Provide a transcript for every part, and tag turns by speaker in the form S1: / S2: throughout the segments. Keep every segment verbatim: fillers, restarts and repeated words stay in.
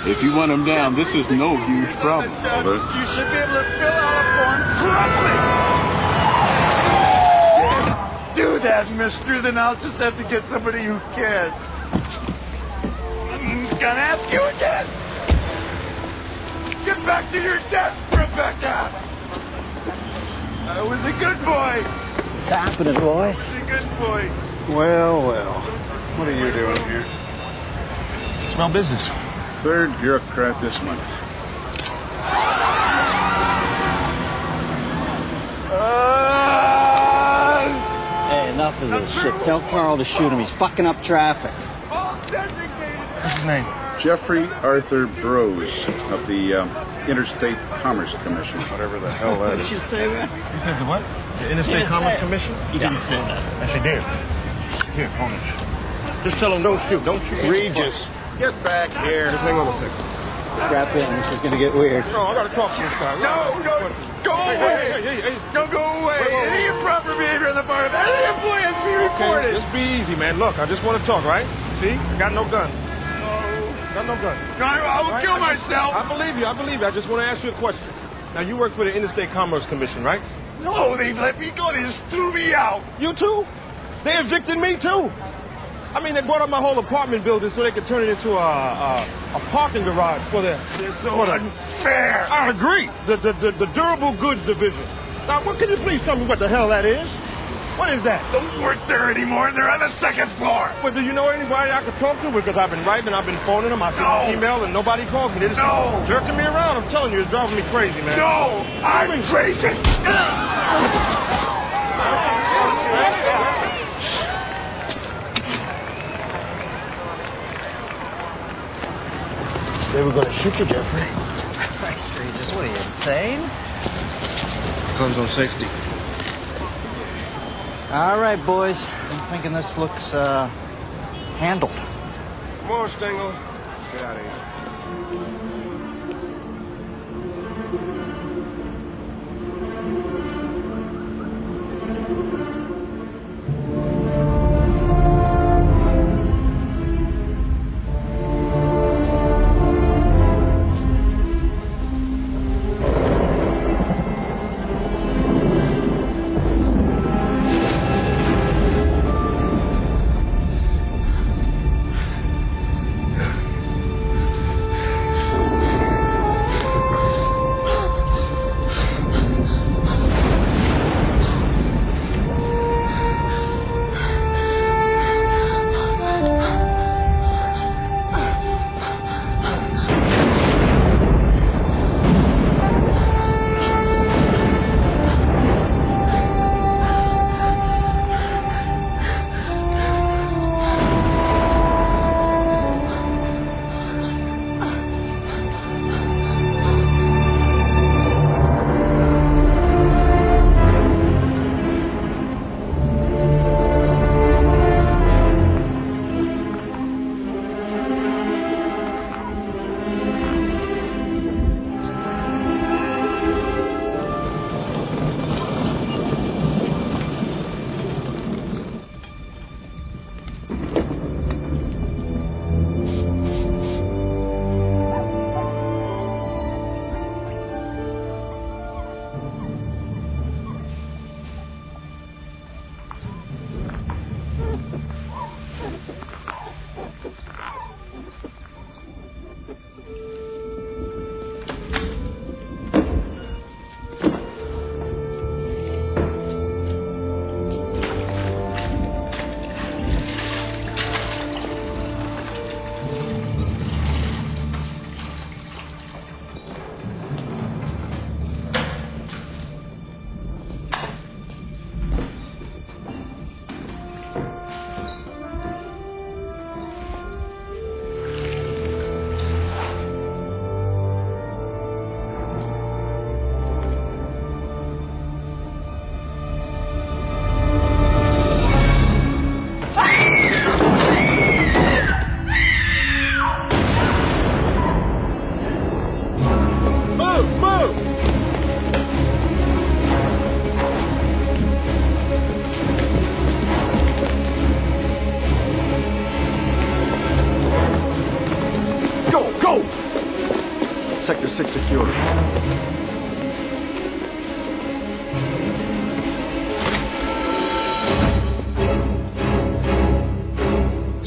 S1: If you want them down, this is no huge problem.
S2: You should be able to fill out a form properly. Do that, mister, then I'll just have to get somebody who can. I'm gonna ask you again. Get back to your desk, Rebecca. I was a good boy.
S3: What's happening, boy?
S2: I was a good boy.
S1: Well, well. What are you doing here?
S4: Small business.
S1: Third bureaucrat this month.
S2: Uh,
S3: Hey, enough of this shit. Tell Carl to shoot him. He's fucking up traffic.
S2: all designated.
S4: What's his name?
S1: Jeffrey Arthur Brose of the um, Interstate Commerce Commission, whatever the hell that is.
S3: Did you say that?
S4: You said the what? The Interstate
S3: Yes,
S4: Commerce
S3: sir.
S4: Commission?
S3: He didn't say that.
S4: Yes, he did. Here, hold it. Just tell him don't shoot. Don't shoot.
S1: Regis, get back here.
S4: Just hang on a second.
S3: Strap in. This is gonna get weird.
S4: No, I gotta talk to this guy.
S2: No, no, go
S4: Hey,
S2: away.
S4: hey, hey, hey, hey.
S2: Don't go away.
S4: Wait, wait,
S2: Any
S4: wait.
S2: improper behavior on the part of any employee has to be reported.
S4: Okay, just be easy, man. Look, I just want to talk, right? See? I got no gun. Got no gun.
S2: No, I, I will
S4: Right?
S2: kill
S4: I just-
S2: myself.
S4: I believe you. I believe you. I just want to ask you a question. Now, you work for the Interstate Commerce Commission, right?
S2: No, they let me go. They just threw me out.
S4: You too? They evicted me too. I mean, they bought up my whole apartment building so they could turn it into a a, a parking garage for their.
S2: They're so
S4: What a-
S2: unfair.
S4: I agree. The, the the the durable goods division. Now, what can you please tell me what the hell that is? What is that?
S2: Don't work there anymore. They're on the second floor.
S4: Well, do you know anybody I could talk to? Because I've been writing, I've been phoning them, I sent
S2: No.
S4: an email, and nobody calls me. They're just
S2: No.
S4: jerking me around. I'm telling you, it's driving me crazy, man.
S2: No, I'm crazy.
S4: They were going to shoot you, Jeffrey.
S3: Christ, Regis, what are you, insane?
S4: Guns on safety.
S3: All right, boys. I'm thinking this looks, uh, handled.
S4: Come on, Stengel. Let's get out of here.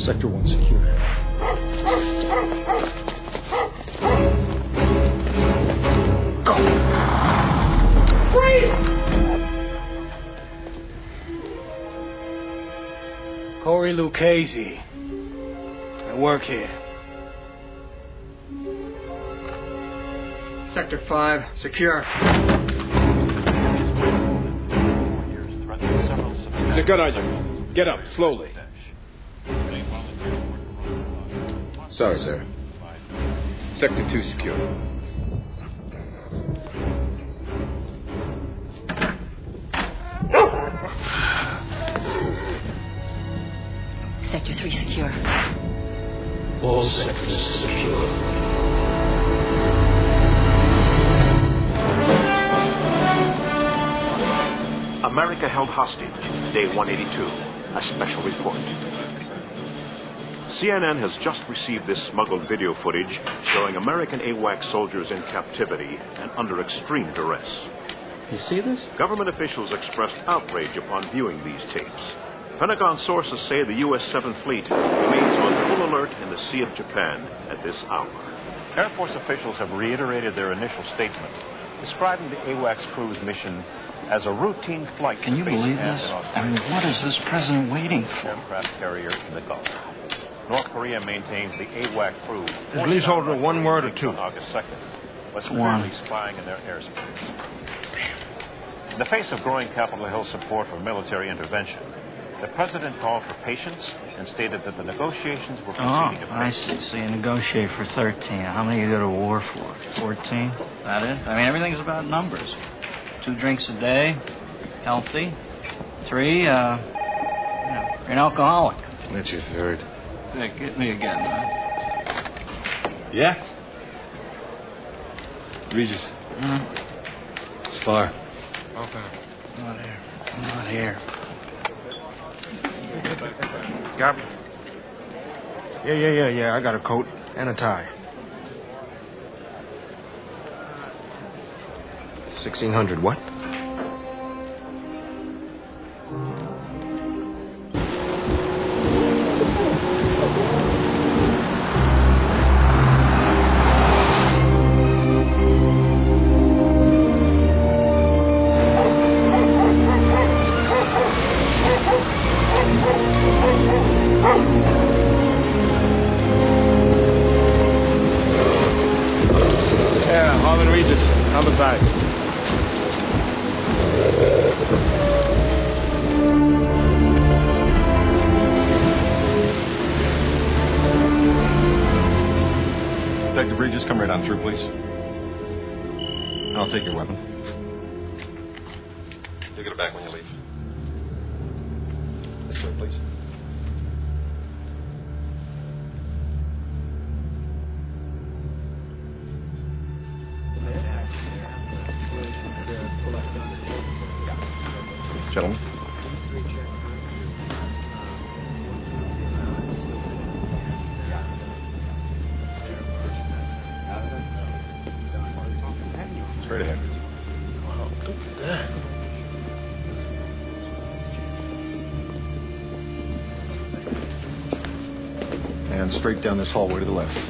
S5: Sector one secure. Go! Wait!
S6: Corey Lucchese. I work here.
S3: Sector five, secure.
S7: It's a good idea. Get up, slowly.
S8: Sorry, sir. Sector two secure.
S9: Sector three secure.
S5: All sectors secure.
S10: America held hostage, day one eighty-two, a special report. C N N has just received this smuggled video footage showing American AWACS soldiers in captivity and under extreme duress.
S5: You see this?
S10: Government officials expressed outrage upon viewing these tapes. Pentagon sources say the U S seventh Fleet remains on full alert in the Sea of Japan at this hour. Air Force officials have reiterated their initial statement, describing the AWACS crew's mission as a routine flight.
S3: Can you believe this? I mean, what is this president waiting for?
S10: Aircraft carrier in the Gulf. North Korea maintains the AWAC crew.
S4: Is leaseholder one word or two?
S10: On August second, was
S3: One.
S10: currently spying in their airspace. In the face of growing Capitol Hill support for military intervention, the president called for patience and stated that the negotiations were
S3: Oh,
S10: proceeding
S3: I
S10: effectively.
S3: see. So you negotiate for thirteen. How many you go to war for? fourteen? That it? I mean, everything's about numbers. Two drinks a day, healthy. Three, uh, you know, you're an alcoholic.
S8: That's your third.
S3: Hey, get me again, man.
S7: Yeah? Regis.
S3: Mm-hmm.
S8: It's far.
S4: Okay.
S3: I'm not here. I'm not here.
S4: Got me? Yeah, yeah, yeah, yeah. I got a coat and a tie. Sixteen hundred. What? Yeah, Harlan Regis, homicide.
S1: Detective Regis, come right on through, please. And I'll take your weapon. You'll get it back when you leave. This way, please. Gentlemen. Straight ahead.
S5: Wow, look at that.
S1: And straight down this hallway to the left.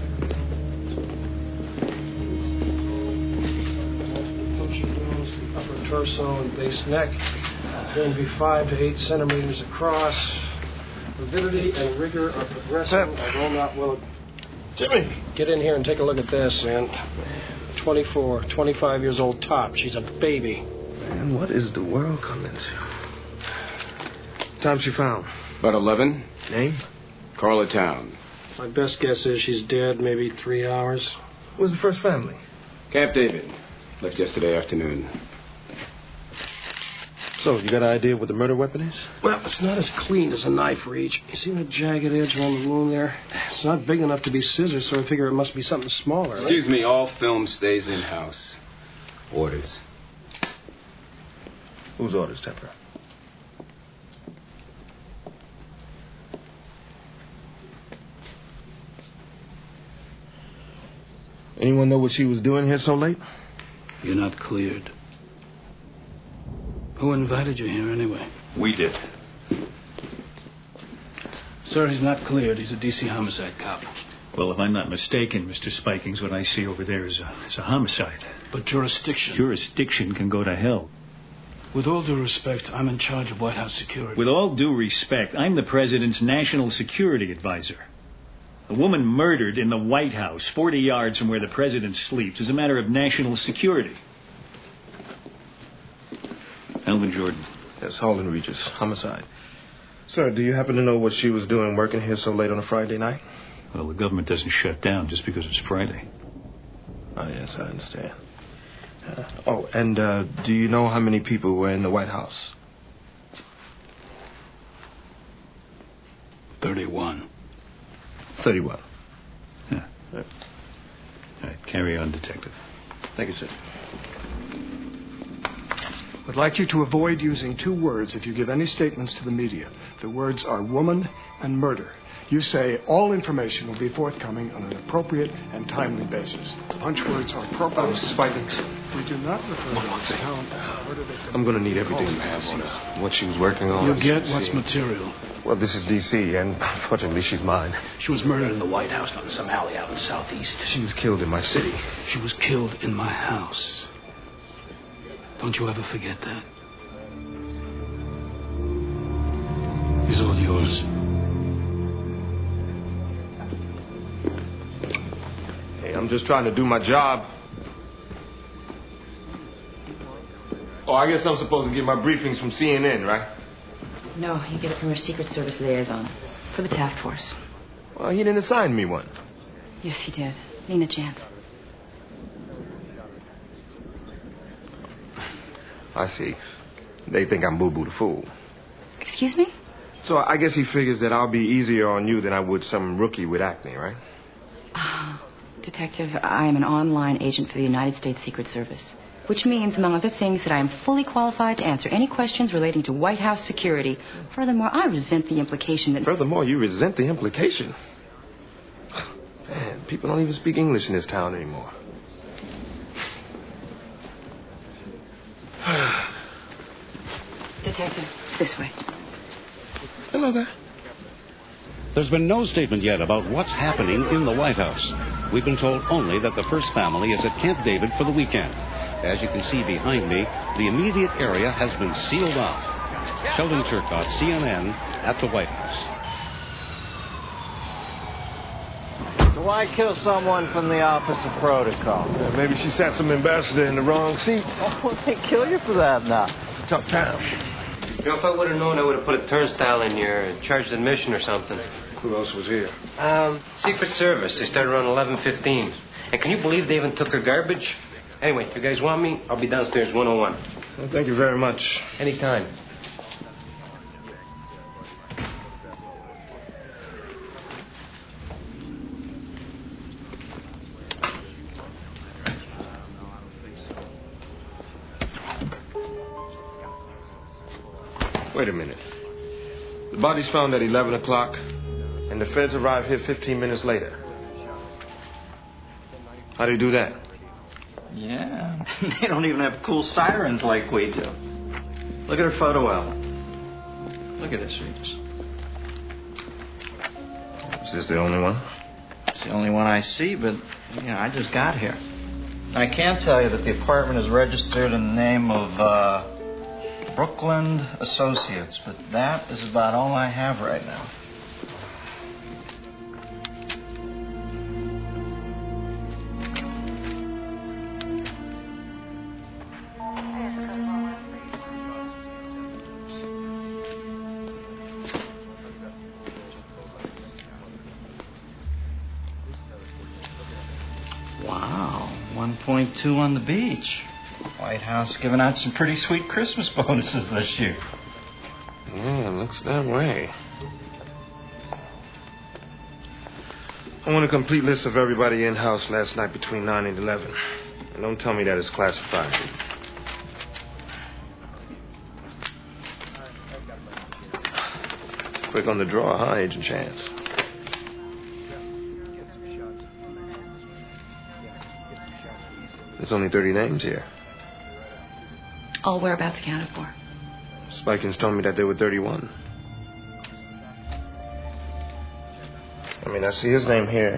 S5: Upper torso and base neck. Going to be five to eight centimeters across. Avidity and rigor are progressing, although not well. Jimmy, get in here and take a look at this, man. twenty-four, twenty-five years old top. She's a baby.
S4: Man, what is the world coming to? Time she found?
S8: About eleven.
S4: Name?
S8: Carla Town.
S5: My best guess is she's dead maybe three hours.
S4: Where's the first family?
S8: Camp David. Left yesterday afternoon.
S4: So, you got an idea what the murder weapon is?
S5: Well, it's not as clean as a knife, Reach. You see that jagged edge around the wound there? It's not big enough to be scissors, so I figure it must be something smaller.
S8: Excuse me, all film stays in-house. Orders.
S4: Whose orders, Tepper? Anyone know what she was doing here so late?
S11: You're not cleared. Who invited you here anyway?
S10: We did.
S11: Sir, he's not cleared. He's a D C homicide cop.
S12: Well, if I'm not mistaken, Mister Spikings, what I see over there is a, is a homicide.
S11: But jurisdiction...
S12: Jurisdiction can go to hell.
S11: With all due respect, I'm in charge of White House security.
S12: With all due respect, I'm the president's national security advisor. A woman murdered in the White House, forty yards from where the president sleeps, is a matter of national security. Alvin Jordan.
S4: Yes, Harlan Regis. Homicide. Sir, do you happen to know what she was doing working here so late on a Friday night?
S12: Well, the government doesn't shut down just because it's Friday.
S4: Oh, yes, I understand. Uh, oh, and uh, do you know how many people were in the White House?
S11: Thirty-one.
S4: Thirty-one.
S12: Yeah. All right, carry on, Detective.
S4: Thank you, sir.
S13: I'd like you to avoid using two words if you give any statements to the media. The words are woman and murder. You say all information will be forthcoming on an appropriate and timely basis. Punch words are appropriate.
S4: Oh, Spikings.
S13: We do not refer to this account as murder victim.
S4: I'm going to need everything you have on her. What she was working on.
S11: You'll get what's material.
S4: Well, this is D C, and unfortunately, she's mine.
S11: She was murdered in the White House, not in some alley out in the southeast.
S4: She was killed in my city.
S11: She was killed in my house. Don't you ever forget that. He's all yours.
S4: Hey, I'm just trying to do my job. Oh, I guess I'm supposed to get my briefings from C N N, right?
S9: No, you get it from our Secret Service liaison for the task force.
S4: Well, he didn't assign me one.
S9: Yes, he did. Nina Chance.
S4: I see. They think I'm Boo Boo the Fool.
S9: Excuse me?
S4: So I guess he figures that I'll be easier on you than I would some rookie with acne, right?
S9: Uh, Detective, I am an online agent for the United States Secret Service, which means, among other things, that I am fully qualified to answer any questions relating to White House security. Furthermore, I resent the implication that...
S4: Furthermore, you resent the implication? Man, people don't even speak English in this town anymore.
S9: Detective, it's this way.
S4: Hello there.
S14: There's been no statement yet about what's happening in the White House. We've been told only that the first family is at Camp David for the weekend. As you can see behind me, the immediate area has been sealed off. Sheldon Turcotte, C N N, at the White House.
S3: Why kill someone from the Office of Protocol?
S4: Yeah, maybe she sat some ambassador in the wrong seat.
S3: Oh, they kill you for that now.
S4: It's a tough town.
S15: You know, if I would have known, I would have put a turnstile in here and charged admission or something.
S4: Who else was here?
S15: Um, Secret Service. They started around eleven fifteen. And can you believe they even took her garbage? Anyway, if you guys want me, I'll be downstairs one oh one.
S4: Well, thank you very much.
S15: Anytime.
S4: Wait a minute. The body's found at eleven o'clock, and the feds arrive here fifteen minutes later. How do you do that?
S3: Yeah, they don't even have cool sirens like we do. Look at her photo album. Look at this, Regis.
S4: Is this the only one?
S3: It's the only one I see, but, you know, I just got here. I can tell you that the apartment is registered in the name of, uh, Brooklyn Associates, but that is about all I have right now. Wow, one point two on the beach. White House giving out some pretty sweet Christmas bonuses this year.
S4: Yeah, it looks that way. I want a complete list of everybody in-house last night between nine and eleven. And don't tell me that it's classified. Quick on the draw, huh, Agent Chance? There's only thirty names here.
S9: All whereabouts accounted for.
S4: Spikins told me that there were thirty-one. I mean, I see his name here.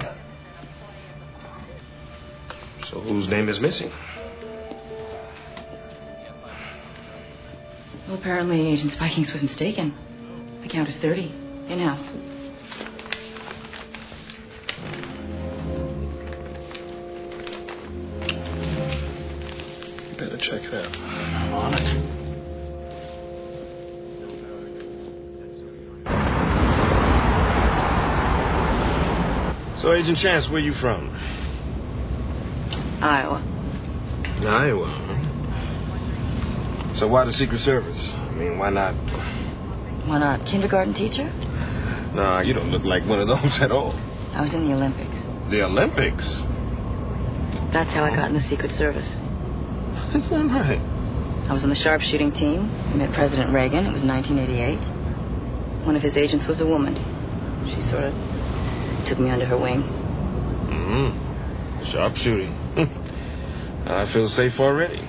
S4: So whose name is missing?
S9: Well, apparently Agent Spikings was mistaken. The count is thirty. In-house.
S4: You better check it out.
S3: I'm on it.
S4: So, Agent Chance, where you from?
S9: Iowa.
S4: Iowa. So why the Secret Service? I mean, why not?
S9: Why not? Kindergarten teacher?
S4: Nah, you don't look like one of those at all.
S9: I was in the Olympics.
S4: The Olympics?
S9: That's how I got in the Secret Service.
S4: That's not right.
S9: I was on the sharpshooting team. I met President Reagan. It was nineteen eighty-eight. One of his agents was a woman. She sort of took me under her wing.
S4: Mm-hmm. Sharpshooting. I feel safe already.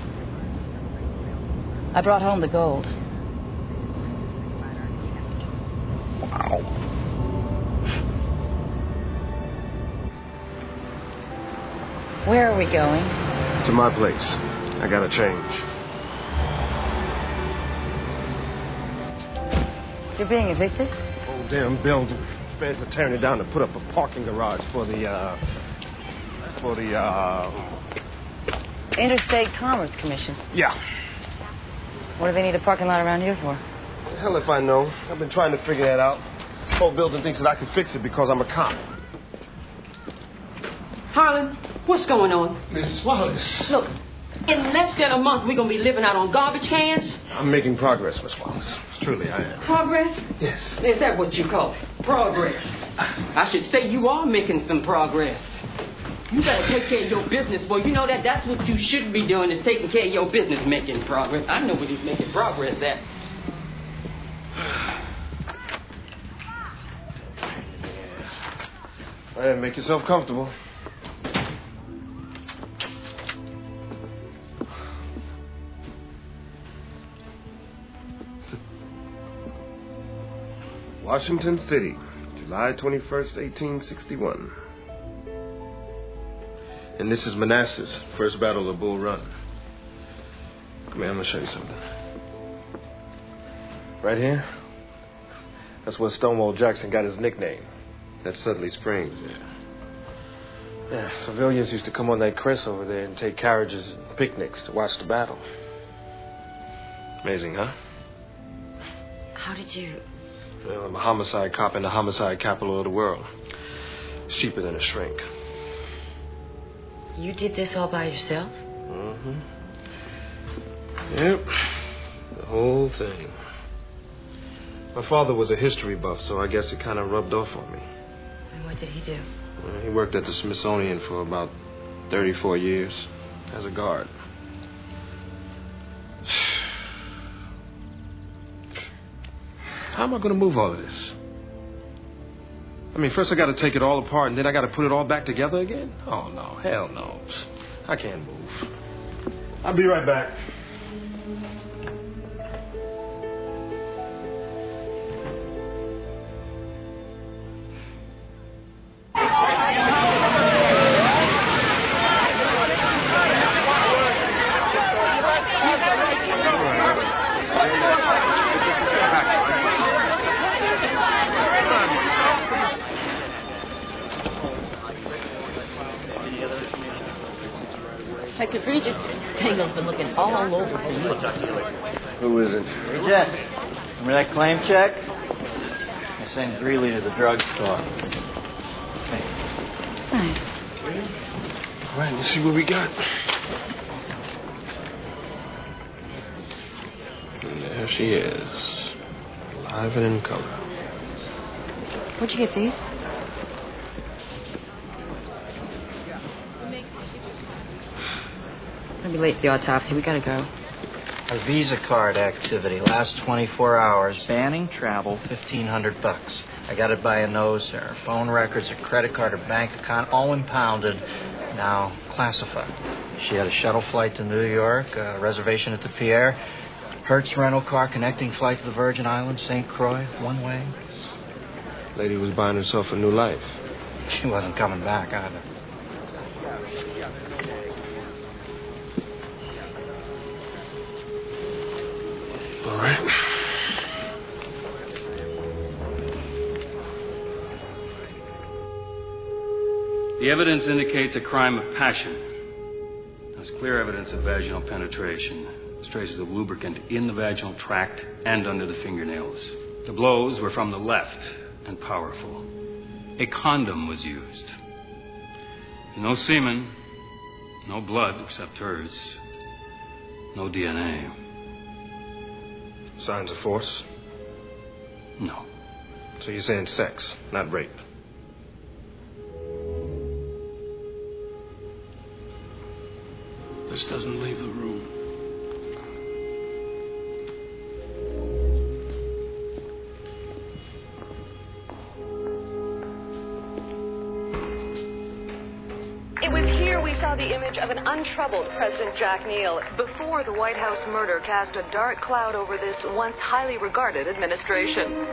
S9: I brought home the gold.
S4: Wow.
S9: Where are we going?
S4: To my place. I gotta change.
S9: You're being evicted?
S4: Oh, damn building. Feds are tearing it down to put up a parking garage for the, uh... For the, uh...
S9: Interstate Commerce Commission.
S4: Yeah.
S9: What do they need a parking lot around here for?
S4: The hell if I know. I've been trying to figure that out. The whole building thinks that I can fix it because I'm a cop.
S16: Harlan, what's going on?
S4: Miss Wallace.
S16: Look, in less than a month, we're going to be living out on garbage cans.
S4: I'm making progress, Miss Wallace. Truly, I am.
S16: Progress?
S4: Yes.
S16: Is that what you call it? Progress. I should say you are making some progress. You better take care of your business, boy. You know that that's what you should be doing is taking care of your business, making progress. I know where he's making progress at.
S4: All right, make yourself comfortable. Washington City, July twenty-first, eighteen sixty-one. And this is Manassas, first battle of Bull Run. Come here, I'm going to show you something. Right here, that's where Stonewall Jackson got his nickname. That's Sudley Springs there. Yeah, civilians used to come on that crest over there and take carriages and picnics to watch the battle. Amazing, huh?
S9: How did you...
S4: Well, I'm a homicide cop in the homicide capital of the world. It's cheaper than a shrink.
S9: You did this all by yourself?
S4: Mm-hmm. Yep. The whole thing. My father was a history buff, so I guess it kind of rubbed off on me.
S9: And what did he do?
S4: Well, he worked at the Smithsonian for about thirty-four years as a guard. How am I going to move all of this? I mean, first I got to take it all apart, and then I got to put it all back together again? Oh, no. Hell no. I can't move. I'll be right back.
S17: Detective Regis, Stengel's been looking all over for you.
S4: Who isn't?
S3: Hey, Jack. Remember that claim check? I sent Greeley to the drugstore. Hey.
S4: All right, let's see what we got. And there she is. Alive and in color.
S9: Where'd you get these? I'll be late for the autopsy. We gotta go.
S3: A Visa card activity. Last twenty-four hours. Banning travel, fifteen hundred bucks. I got it by a nose there. Phone records, a credit card, a bank account, all impounded. Now classified. She had a shuttle flight to New York, a reservation at the Pierre, Hertz rental car, connecting flight to the Virgin Islands, Saint Croix, one way.
S4: Lady was buying herself a new life.
S3: She wasn't coming back either.
S5: All right.
S11: The evidence indicates a crime of passion. There's clear evidence of vaginal penetration. There's traces of lubricant in the vaginal tract and under the fingernails. The blows were from the left and powerful. A condom was used. No semen, no blood except hers, no D N A.
S5: Signs of force?
S11: No.
S5: So you're saying sex, not rape?
S11: This doesn't leave the room.
S18: It was here we saw the image of an untroubled President Jack Neal before the White House murder cast a dark cloud over this once highly regarded administration.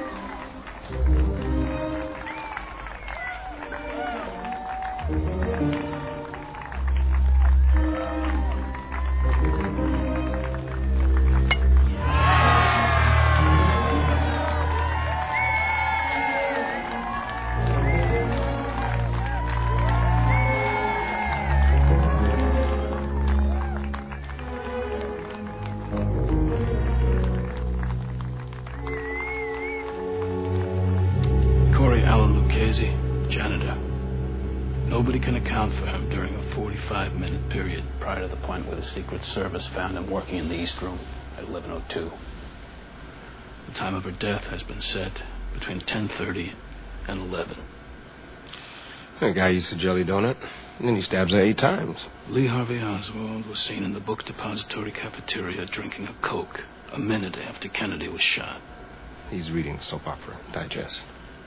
S11: Janitor. Nobody can account for him during a forty-five minute period prior to the point where the Secret Service found him working in the East Room at eleven oh two. The time of her death has been set between ten thirty and eleven.
S5: That guy used to jelly donut, and then he stabs her eight times.
S11: Lee Harvey Oswald was seen in the book depository cafeteria drinking a Coke a minute after Kennedy was shot.
S5: He's reading the soap opera digest.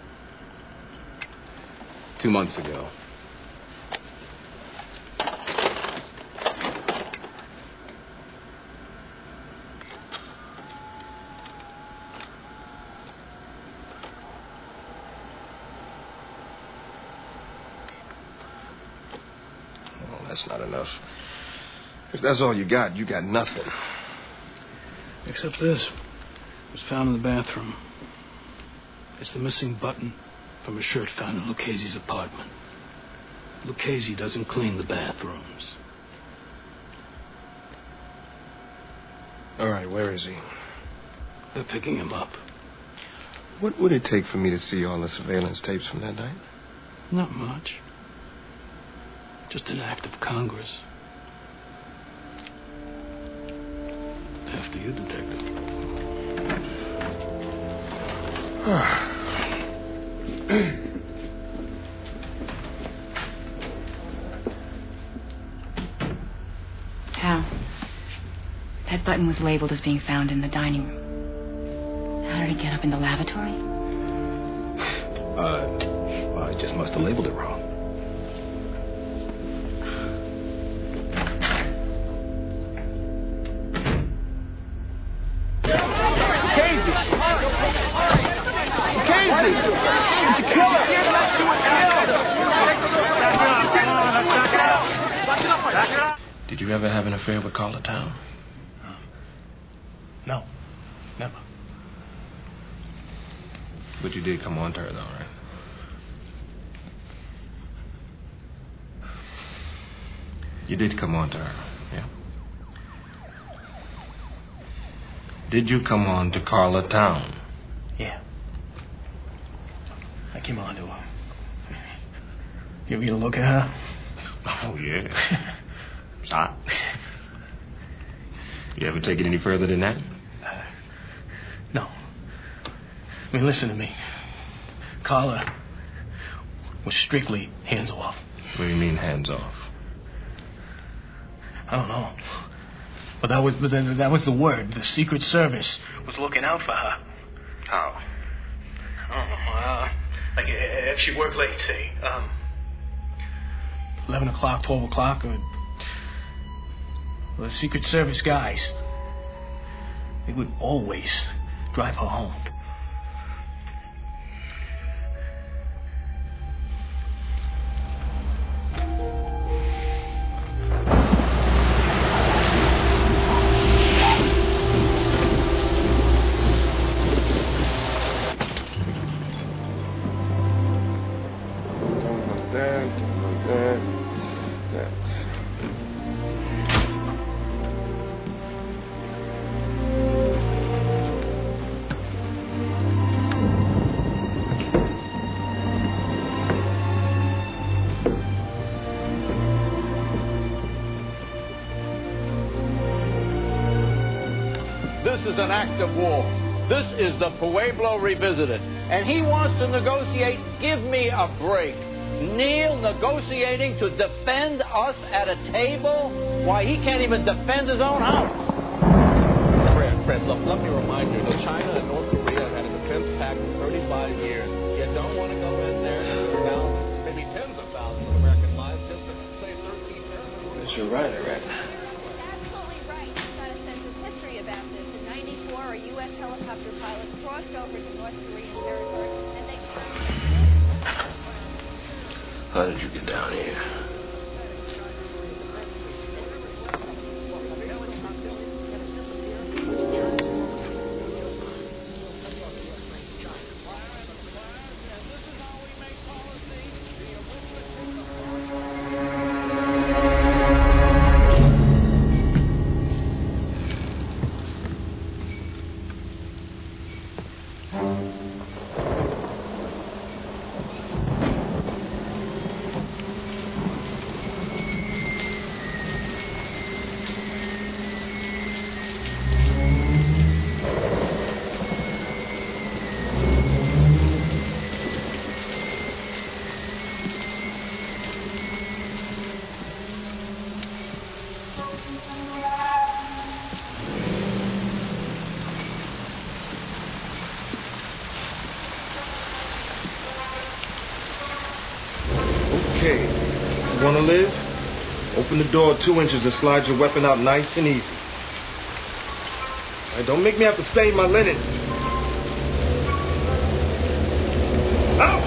S5: Two months ago. Well, that's not enough. If that's all you got, you got nothing.
S11: Except this. It was found in the bathroom. It's the missing button from a shirt found in Lucchese's apartment. Lucchese doesn't clean the bathrooms.
S5: All right, where is he?
S11: They're picking him up.
S5: What would it take for me to see all the surveillance tapes from that night?
S11: Not much. Just an act of Congress. After you, Detective.
S9: Hal, that button was labeled as being found in the dining room. How did it get up in the lavatory?
S5: Uh, well, I just must have labeled it wrong. Did you ever have an affair with Carla Town?
S6: Um, no, never.
S5: But you did come on to her, though, right? You did come on to her, yeah? Did you come on to Carla Town?
S6: Yeah. I came on to her. You ever get a look at her?
S5: Oh, yeah. It's hot. You ever take it any further than that?
S6: Uh, no. I mean, listen to me. Carla was strictly hands off.
S5: What do you mean, hands off?
S6: I don't know. But that was, but that was the word. The Secret Service was looking out for her.
S5: How?
S6: I don't know. Uh, like, if she worked late, say, um, eleven o'clock, twelve o'clock, or well, the Secret Service guys, they would always drive her home.
S19: is an act of war. This is the Pueblo Revisited. And he wants to negotiate. Give me a break. Neil negotiating to defend us at a table? Why, he can't even defend his own house.
S20: Fred, Fred, look, let me remind you that China and North Korea have had a defense pact for thirty-five years. You don't want to go in there and thousands, maybe tens of thousands of American lives just to save thirteen million.
S5: Yes, you're right, I read.
S21: A U S helicopter pilot crossed over to North Korean territory, and they...
S5: How did you get down here?
S4: Okay, you want to live? Open the door two inches and slide your weapon out nice and easy. All right, don't make me have to stain my linen. Out!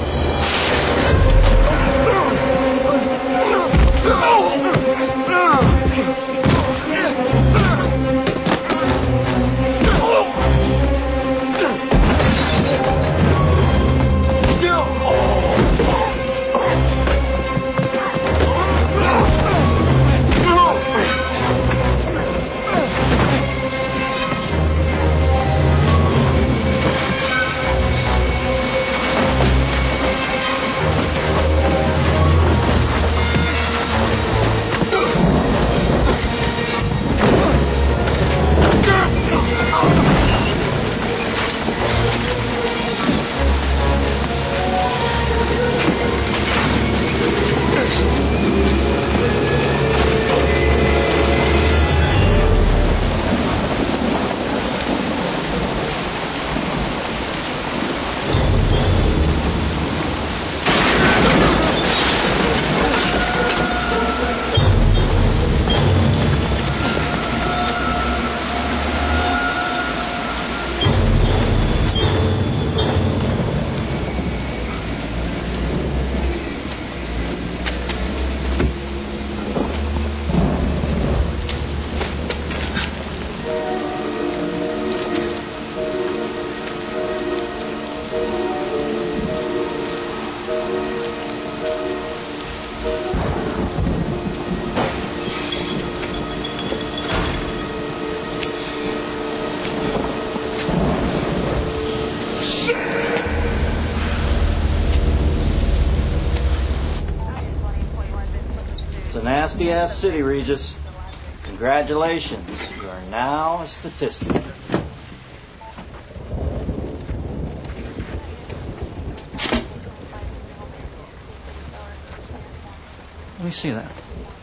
S3: Nasty ass city, Regis. Congratulations. You are now a statistic. Let me see that.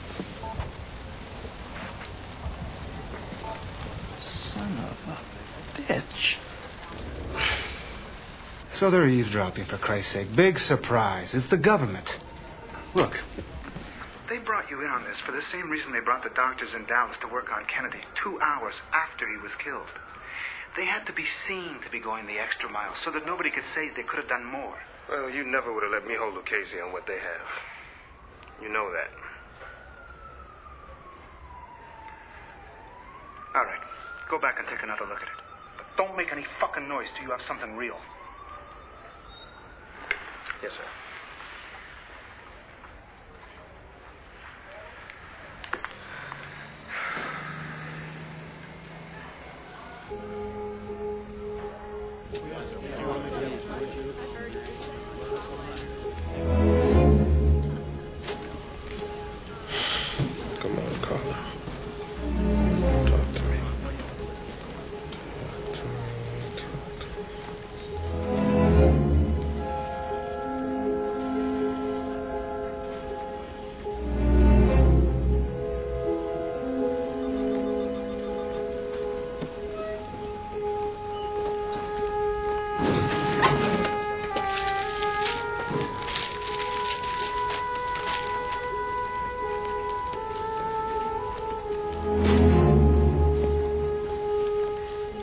S3: Son of a bitch.
S22: So they're eavesdropping, for Christ's sake. Big surprise. It's the government. Look.
S23: They brought you in on this for the same reason they brought the doctors in Dallas to work on Kennedy two hours after he was killed. They had to be seen to be going the extra mile so that nobody could say they could have done more.
S5: Well, you never would have let me hold Lucchese on what they have. You know that.
S23: All right. Go back and take another look at it. But don't make any fucking noise till you have something real.
S5: Yes, sir.
S4: Come on, Carla. Talk to me.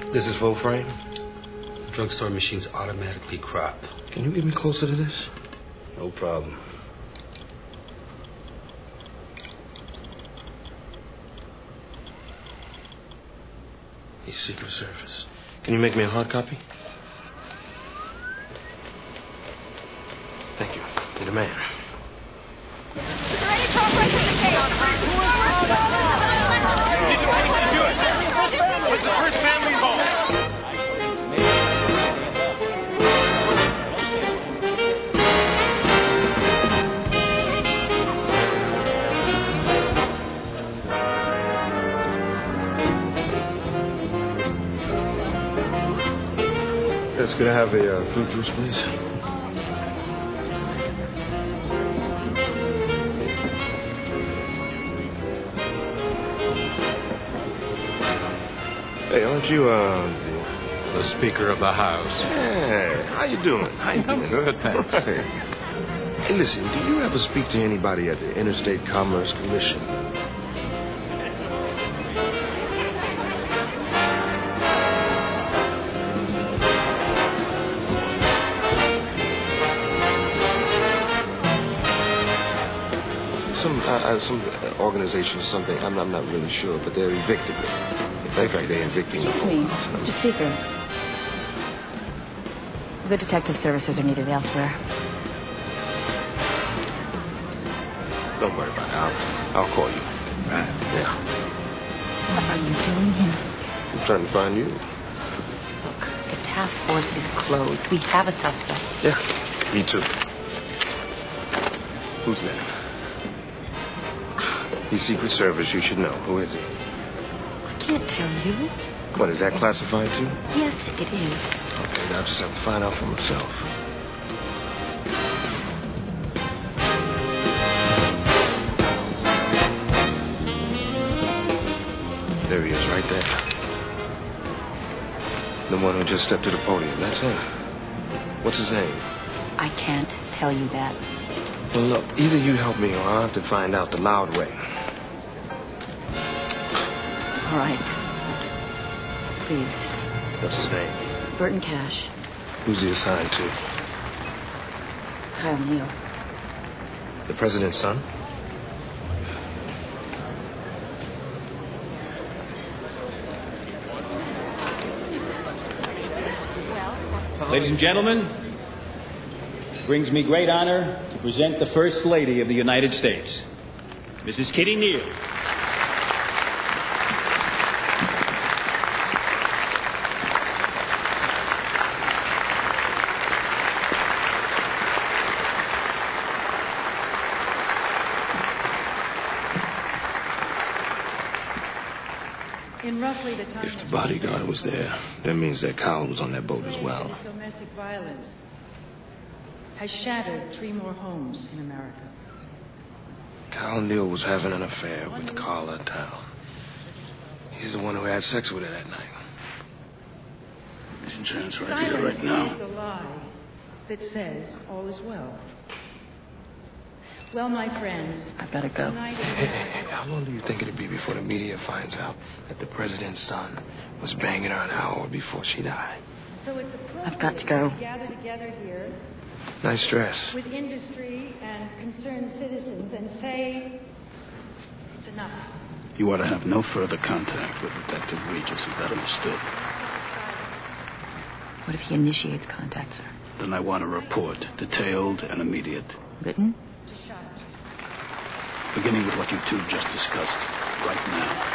S4: This is full frame?
S1: The drugstore machines automatically crop.
S4: Can you get me closer to this?
S1: No problem.
S4: He's Secret Service. Can you make me a hard copy? Thank you. You're the man.
S10: It's the first family home.
S4: Yes, could I have a uh, fruit juice, please? Hey, aren't you, uh, the...
S1: the Speaker of the House?
S4: Hey, how you doing? How you doing?
S1: Good, thanks.
S4: Hey, listen, do you ever speak to anybody at the Interstate Commerce Commission? Some, uh, uh, some organization or something. I'm, I'm not really sure, but they're evicting me. In fact, they're evicting me.
S9: Excuse me, Mister Speaker. The detective services are needed elsewhere.
S4: Don't worry about it. I'll, I'll call you.
S1: Right.
S4: Yeah.
S9: What are you doing here?
S4: I'm trying to find you.
S9: Look, the task force is closed. We have a suspect.
S4: Yeah, me too. Who's that? He's Secret Service. You should know. Who is he?
S9: I can't tell you.
S4: What, is that classified too?
S9: Yes, it is.
S4: Okay, I'll just have to find out for myself. There he is, right there. The one who just stepped to the podium. That's him. What's his name?
S9: I can't tell you that.
S4: Well, look, either you help me or I'll have to find out the loud way.
S9: All right. Please.
S4: What's his name?
S9: Burton Cash.
S4: Who's he assigned to?
S9: Kyle Neal.
S4: The president's son?
S12: Ladies and gentlemen, it brings me great honor to present the First Lady of the United States, Missus Kitty Neal.
S2: In roughly the time
S4: If the bodyguard was there, that means that Kyle was on that boat as well.
S2: domestic violence has shattered three more homes in America.
S4: Kyle Neal was having an affair with Carla Tal. He's the one who had sex with her that night.
S1: Insurance right
S2: Silence
S1: here, right now.
S2: is the lie that says all is well. Well, my friends,
S9: I've got to go.
S2: tonight
S4: Hey, hey, hey, how long do you think it'll be before the media finds out that the president's son was banging her an hour before she died?
S2: So it's appropriate
S9: I've got to go.
S2: we gather together here
S4: Nice dress.
S2: with industry and concerned citizens and say it's enough.
S1: You ought to have no further contact with Detective Regis. Is that understood?
S9: What if he initiates contact, sir?
S1: Then I want a report, detailed and immediate.
S9: Written?
S1: Beginning with what you two just discussed, right now.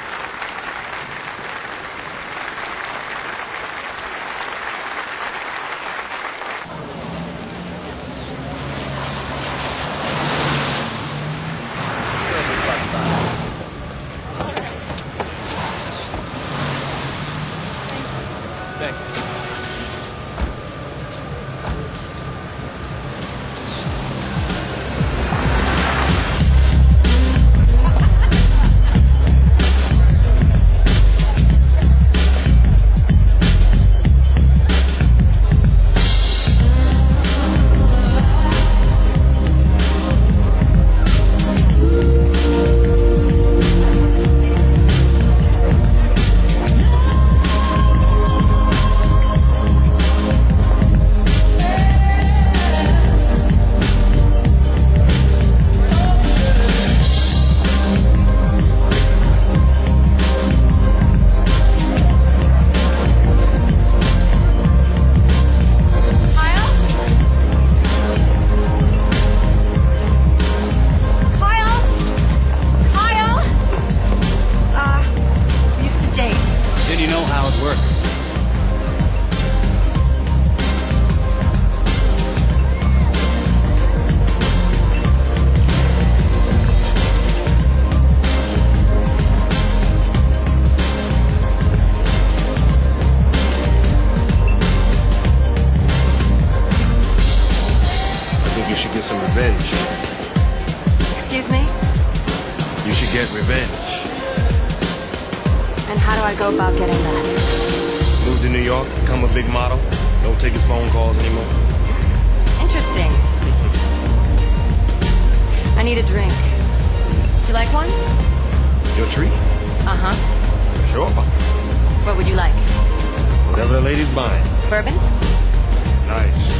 S7: Then you know how it works.
S4: You should get some revenge.
S18: Excuse me?
S4: You should get revenge.
S18: And how do I go about getting that?
S4: Move to New York, become a big model. Don't take his phone calls anymore.
S18: Interesting. I need a drink. Do you like one?
S4: Your treat?
S18: Uh-huh.
S4: Sure.
S18: What would you like?
S4: Whatever the lady's buying.
S18: Bourbon?
S4: Nice.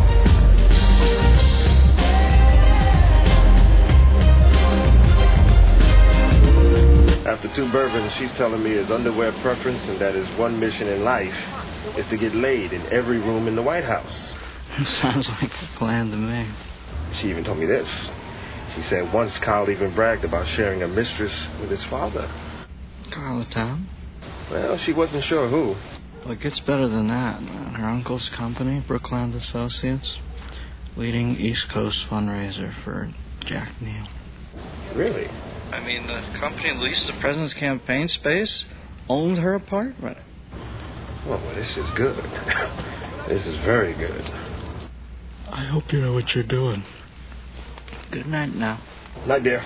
S4: After two bourbons, she's telling me his underwear preference and that his one mission in life is to get laid in every room in the White House.
S3: Sounds like a plan to me.
S4: She even told me this. She said once Kyle even bragged about sharing a mistress with his father.
S3: Carla Town?
S4: Well, she wasn't sure who.
S3: Well, it gets better than that. Her uncle's company, Brookland Associates, leading East Coast fundraiser for Jack Neal.
S4: Really?
S3: I mean, the company leased the president's campaign space, owned her apartment.
S4: Oh, well, this is good. This is very good.
S3: I hope you know what you're doing. Good night now.
S4: Night, dear.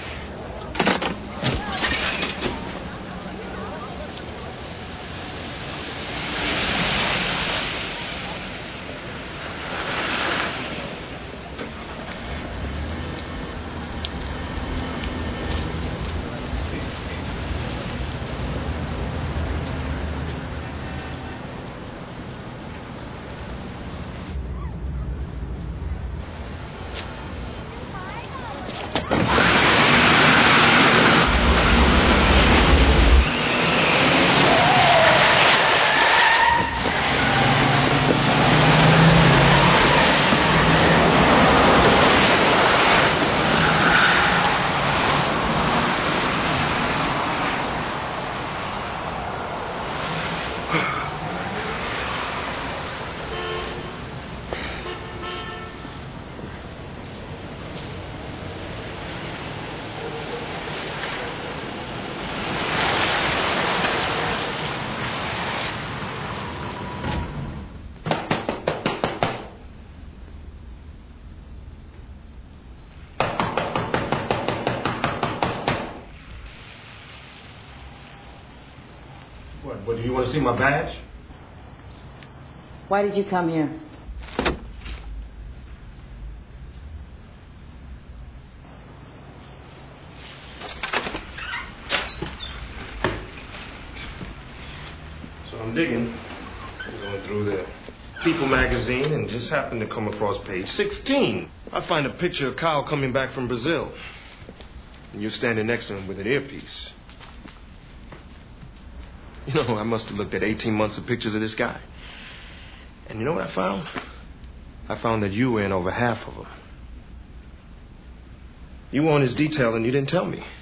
S4: What, what, do you want to see my badge?
S9: Why did you come here?
S4: So I'm digging. I'm going through the People magazine and just happened to come across page sixteen. I find a picture of Kyle coming back from Brazil. And you're standing next to him with an earpiece. You know, I must have looked at eighteen months of pictures of this guy. And you know what I found? I found that you were in over half of them. You were on his detail and you didn't tell me.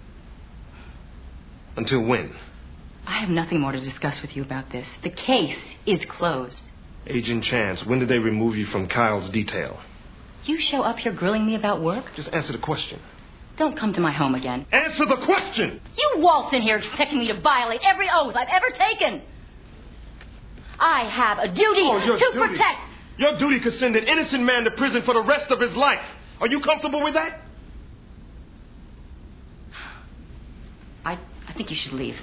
S4: Until when?
S9: I have nothing more to discuss with you about this. The case is closed.
S4: Agent Chance, when did they remove you from Kyle's detail?
S9: You show up here grilling me about work?
S4: Just answer the question.
S9: Don't come to my home again.
S4: Answer the question!
S9: You waltzed in here expecting me to violate every oath I've ever taken. I have a duty
S4: oh, your
S9: to
S4: duty.
S9: protect.
S4: Your duty could send an innocent man to prison for the rest of his life. Are you comfortable with that?
S9: I, I think you should leave.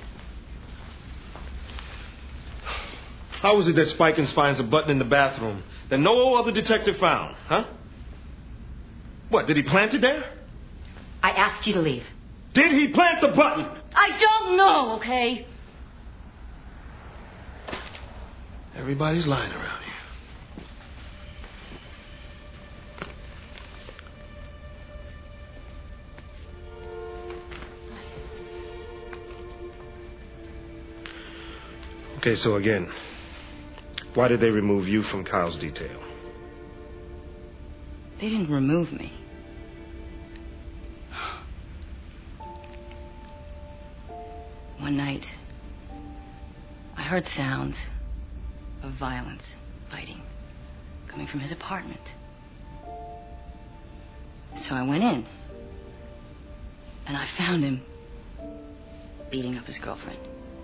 S4: How is it that Spikins finds a button in the bathroom that no other detective found, huh? What, did he plant it there?
S9: I asked you to leave.
S4: Did he plant the button?
S9: I don't know, okay?
S4: Everybody's lying around here. Okay, so again, why did they remove you from Kyle's detail?
S9: They didn't remove me. One night, heard sounds of violence, fighting, coming from his apartment. So I went in, and I found him beating up his girlfriend.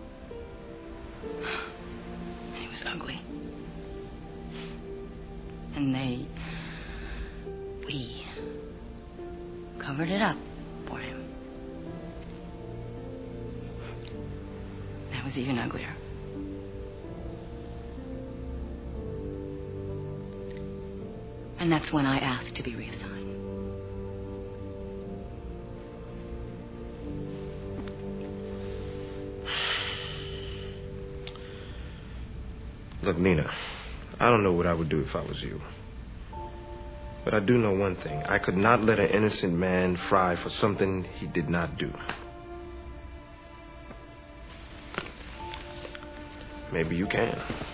S9: And he was ugly. And they, we covered it up for him. That was even uglier. And that's when I asked to be reassigned.
S5: Look, Nina, I don't know what I would do if I was you. But I do know one thing. I could not let an innocent man fry for something he did not do. Maybe you can.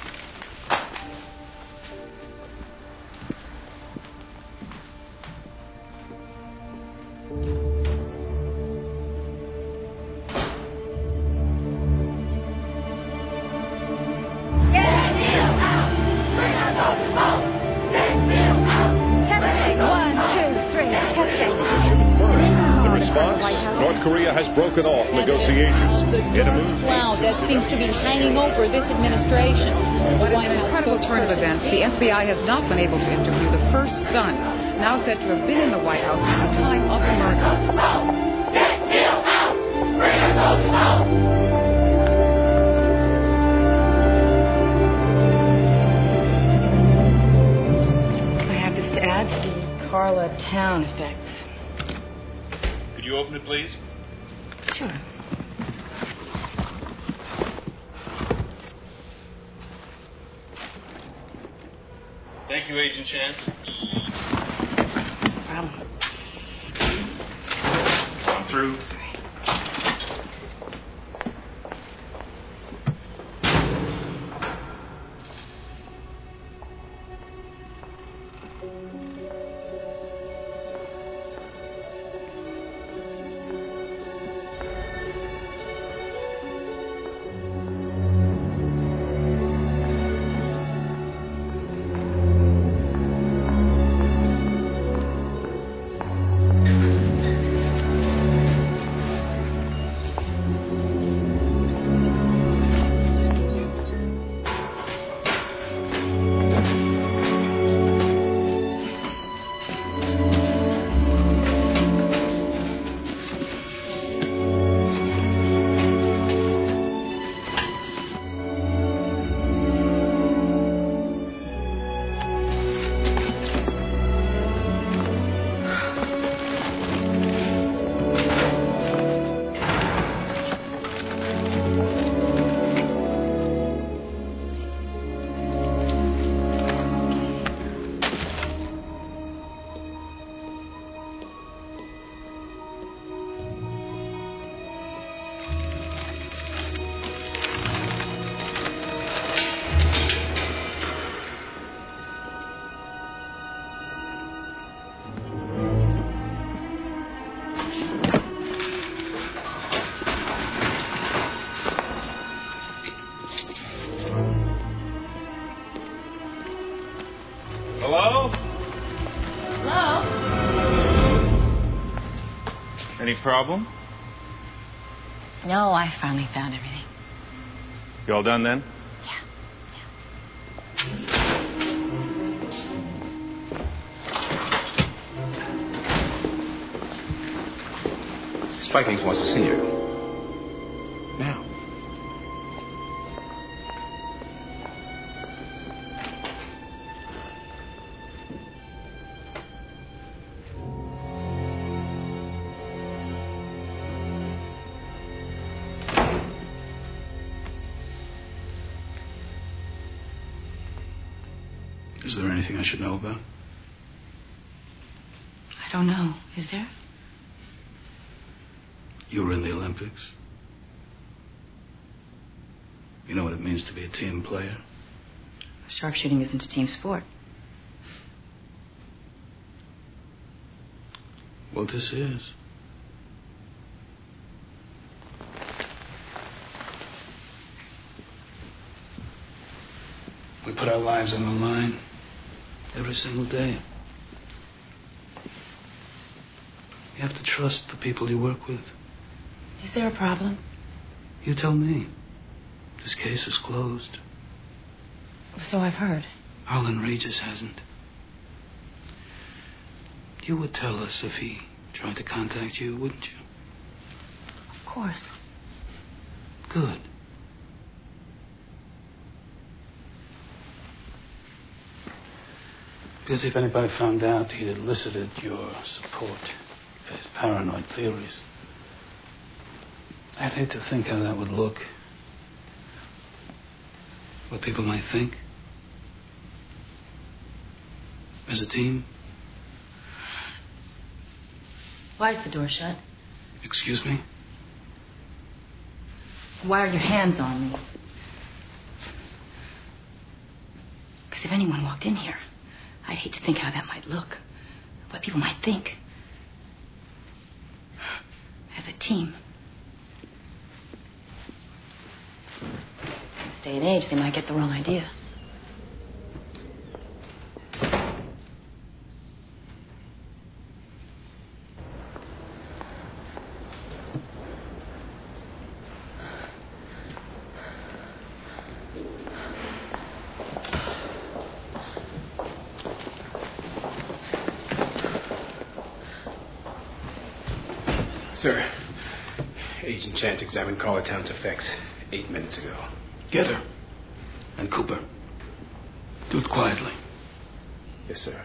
S10: Broken off negotiations in a move.
S7: Cloud that seems to be hanging over this administration.
S8: What an incredible turn of events. The F B I has not been able to interview the first son, now said to have been in the White House at the time of the murder. Get you out! Bring us out!
S9: I have this to add to the Carla Town effects.
S11: Could you open it, please?
S9: Sure.
S11: Thank you, Agent Chance.
S9: No problem.
S11: I'm through.
S10: Hello?
S7: Hello?
S10: Any problem?
S9: No, I finally found everything.
S10: You all done then?
S23: Spikings wants to see you. Now.
S1: Is there anything I should know about?
S9: I don't know. Is there?
S1: You were in the Olympics. You know what it means to be a team player?
S9: Sharpshooting isn't a team sport.
S1: Well, this is. We put our lives on the line every single day. You have to trust the people you work with.
S9: Is there a problem?
S1: You tell me. This case is closed.
S9: So I've heard.
S1: Arlen Regis hasn't. You would tell us if he tried to contact you, wouldn't you?
S9: Of course.
S1: Good. Because if anybody found out he'd elicited your support for his paranoid theories, I'd hate to think how that would look. What people might think. As a team.
S9: Why is the door shut?
S1: Excuse me?
S9: Why are your hands on me? Because if anyone walked in here, I'd hate to think how that might look. What people might think. As a team. In this day and age, they might get the wrong idea.
S5: Sir, Agent Chance examined Caller Town's effects eight minutes ago.
S1: Get her. And Cooper. Do it quietly.
S5: Yes, sir.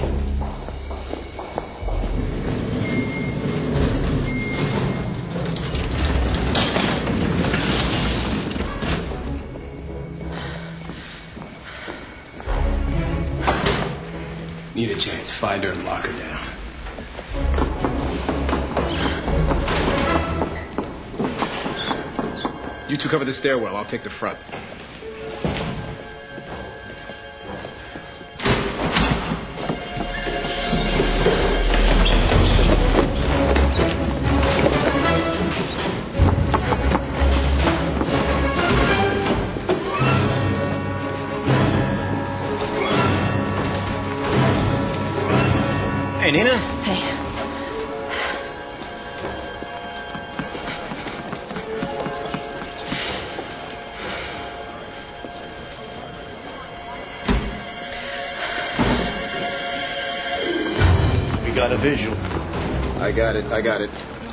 S5: Need a chance. Find her and lock her down. You two cover the stairwell. I'll take the front. Hey, Nina.
S9: Hey.
S13: Got a visual.
S5: I got it. I got it.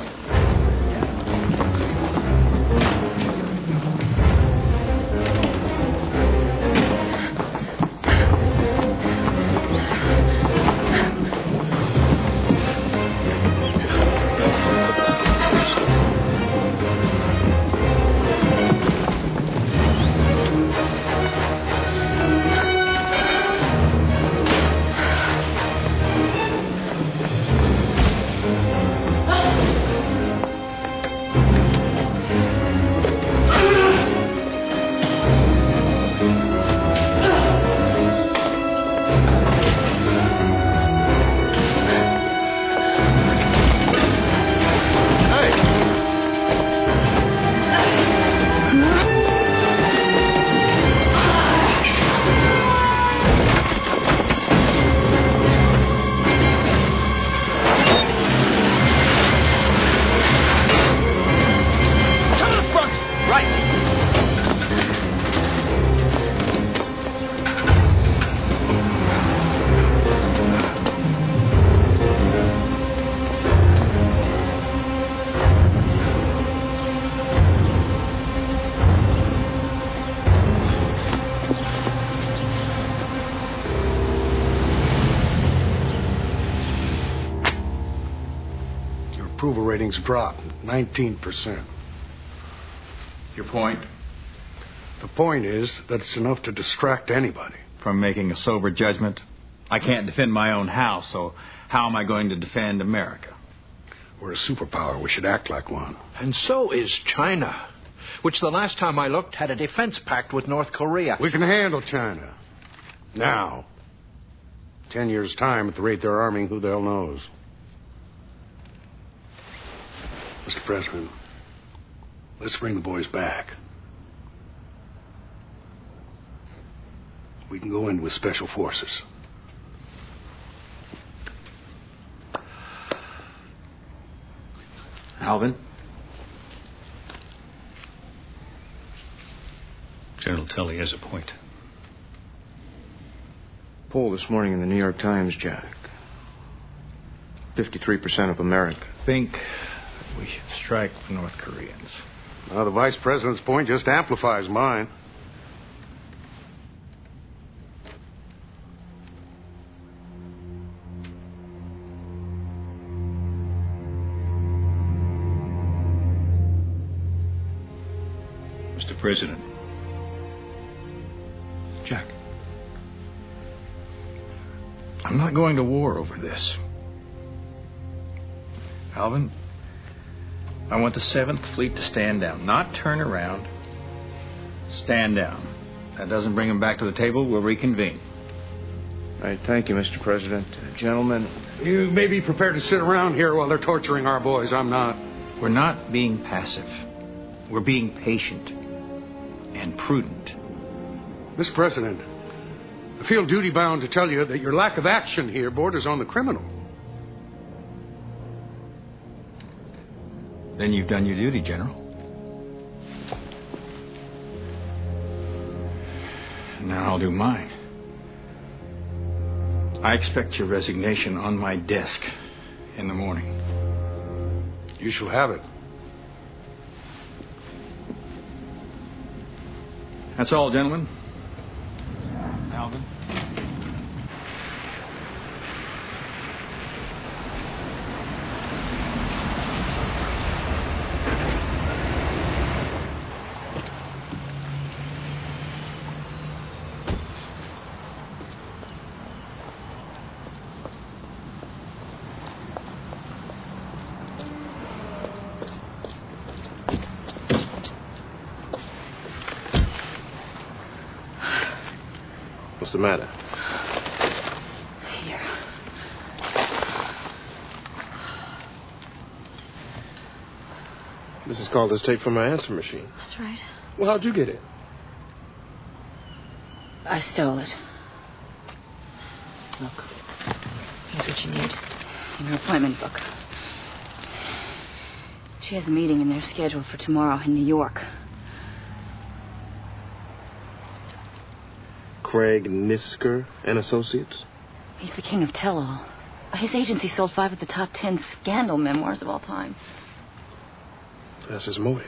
S22: Approval ratings dropped nineteen percent.
S14: Your point?
S22: The point is that it's enough to distract anybody.
S14: From making a sober judgment? I can't defend my own house, so how am I going to defend America?
S22: We're a superpower. We should act like one.
S19: And so is China, which the last time I looked had a defense pact with North Korea.
S22: We can handle China. Now. Ten years' time, at the rate they're arming, who the hell knows? Mister President, let's bring the boys back. we can go in with special forces.
S14: Alvin?
S12: General Tully has a point.
S5: Poll this morning in the New York Times, Jack. fifty-three percent of America
S14: think we should strike the North Koreans.
S22: Now, the vice president's point just amplifies mine.
S12: Mister President.
S14: Jack. I'm not going to war over this. Alvin, I want the seventh Fleet to stand down, not turn around. Stand down. That doesn't bring them back to the table, we'll reconvene.
S5: All right, thank you, Mister President. Uh, gentlemen.
S22: You may be prepared to sit around here while they're torturing our boys. I'm not.
S14: We're not being passive. We're being patient and prudent.
S22: Mister President, I feel duty-bound to tell you that your lack of action here borders on the criminal.
S14: Then you've done your duty, General. Now I'll do mine. I expect your resignation on my desk in the morning.
S22: You shall have it.
S14: That's all, gentlemen. Alvin?
S5: What's the matter?
S9: Here.
S5: This is called this tape from my answer machine.
S9: That's right.
S5: Well, how'd you get it?
S9: I stole it. Look. Here's what you need. In her appointment book. She has a meeting in there scheduled for tomorrow in New York.
S5: Craig Nisker and Associates?
S9: He's the king of tell-all. His agency sold five of the top ten scandal memoirs of all time.
S5: That's his motive.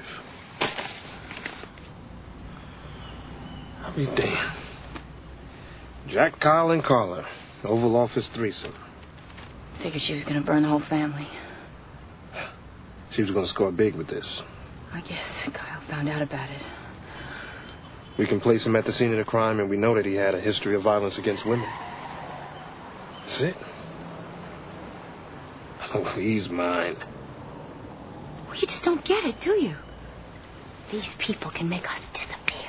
S5: I'll be damned. Jack, Kyle, and Carla. Oval Office threesome.
S9: Figured she was going to burn the whole family.
S5: She was going to score big with this.
S9: I guess Kyle found out about it.
S5: We can place him at the scene of the crime, and we know that he had a history of violence against women. That's it. Oh, he's mine.
S9: Well, you just don't get it, do you? These people can make us disappear.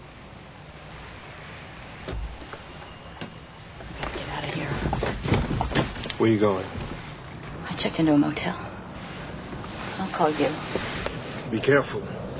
S9: Get out of here.
S5: Where you going?
S9: I checked into a motel. I'll call you.
S5: Be careful.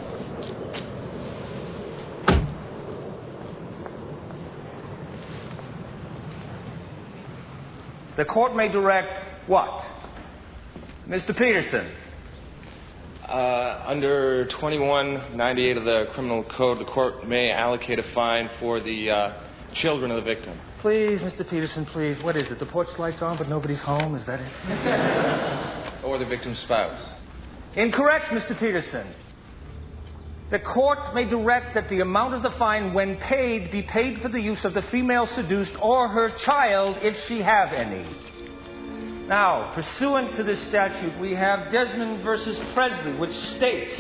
S13: The court may direct what? Mister Peterson.
S15: Uh, under twenty-one ninety-eight of the Criminal Code, the court may allocate a fine for the uh, children of the victim.
S13: Please, Mister Peterson, please. What is it? The porch light's on, but nobody's home? Is that it?
S15: Or the victim's spouse.
S13: Incorrect, Mister Peterson. The court may direct that the amount of the fine, when paid, be paid for the use of the female seduced or her child, if she have any. Now, pursuant to this statute, we have Desmond versus Presley, which states,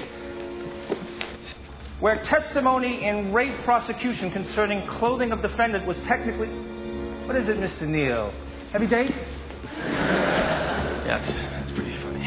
S13: where testimony in rape prosecution concerning clothing of defendant was technically... What is it, Mister Neal? Heavy date?
S15: Yeah, that's, that's pretty funny.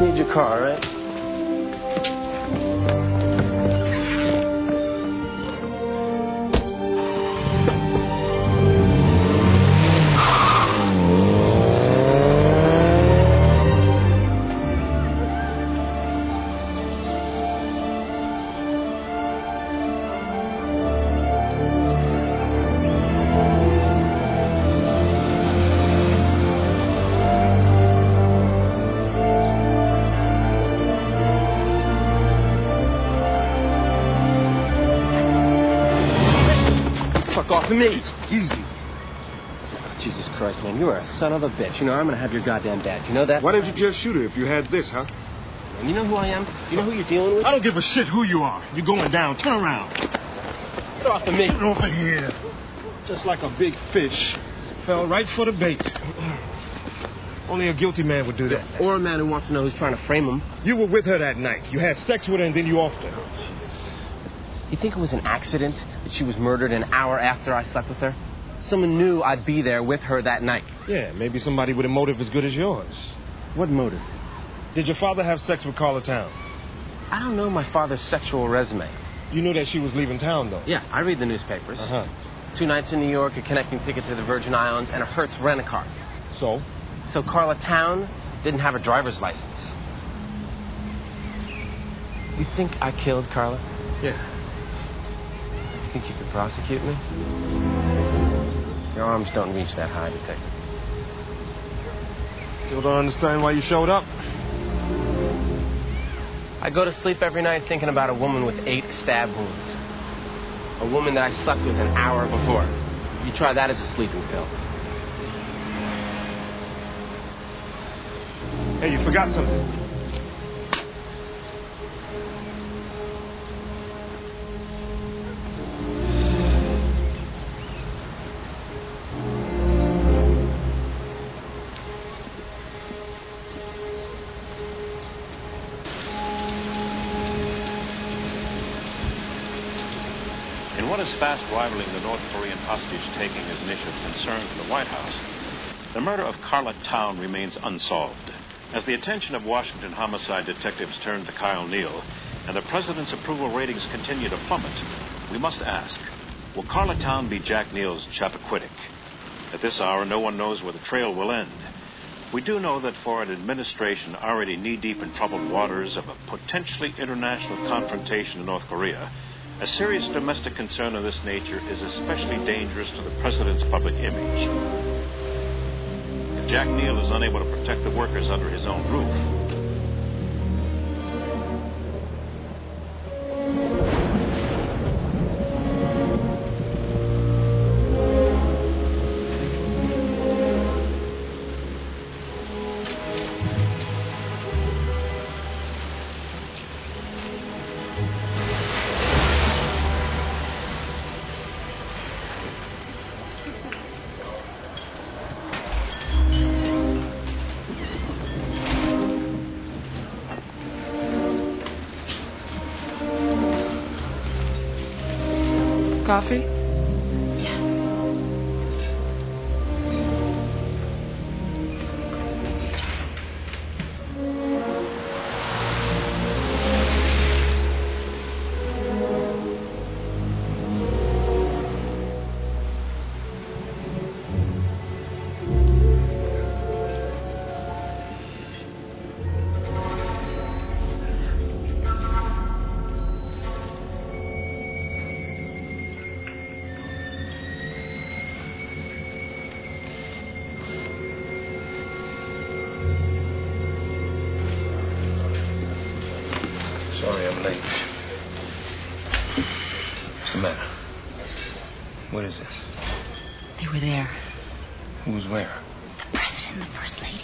S5: need your car, all right?
S6: Off of me. Easy. Jesus Christ, man, you are a son of a bitch. You know, I'm gonna have your goddamn dad. You know that?
S4: Why didn't you just shoot her if you had this, huh?
S6: And you know who I am? You know who you're dealing with?
S22: I don't give a shit who you are. You're going down. Turn around.
S6: Get off of me.
S22: Get over here. Just like a big fish. Fell right for the bait. Only a guilty man would do that.
S6: Or a man who wants to know who's trying to frame him.
S22: You were with her that night. You had sex with her and then you offed her.
S6: Jesus. You think it was an accident that she was murdered an hour after I slept with her? Someone knew I'd be there with her that night.
S22: Yeah, maybe somebody with a motive as good as yours.
S6: What motive?
S22: Did your father have sex with Carla Town?
S6: I don't know my father's sexual resume.
S22: You knew that she was leaving town, though?
S6: Yeah, I read the newspapers.
S22: Uh-huh.
S6: Two nights in New York, a connecting ticket to the Virgin Islands, and a Hertz rent-a-car.
S22: So?
S6: So Carla Town didn't have a driver's license. You think I killed Carla?
S22: Yeah.
S6: Think you could prosecute me? Your arms don't reach that high, detective.
S22: Still don't understand why you showed up?
S6: I go to sleep every night thinking about a woman with eight stab wounds. A woman that I slept with an hour before. You try that as a sleeping pill.
S22: Hey, you forgot something.
S10: In what is fast rivaling the North Korean hostage-taking as an issue of concern for the White House, the murder of Carla Town remains unsolved. As the attention of Washington homicide detectives turn to Kyle Neal and the president's approval ratings continue to plummet, we must ask, will Carla Town be Jack Neal's Chappaquiddick? At this hour, no one knows where the trail will end. We do know that for an administration already knee-deep in troubled waters of a potentially international confrontation in North Korea, a serious domestic concern of this nature is especially dangerous to the president's public image. If Jack Neal is unable to protect the workers under his own roof,
S8: Coffee?
S5: Sorry I'm late. What's the matter? What is this?
S9: They were there.
S5: Who was where?
S9: The president and the first lady.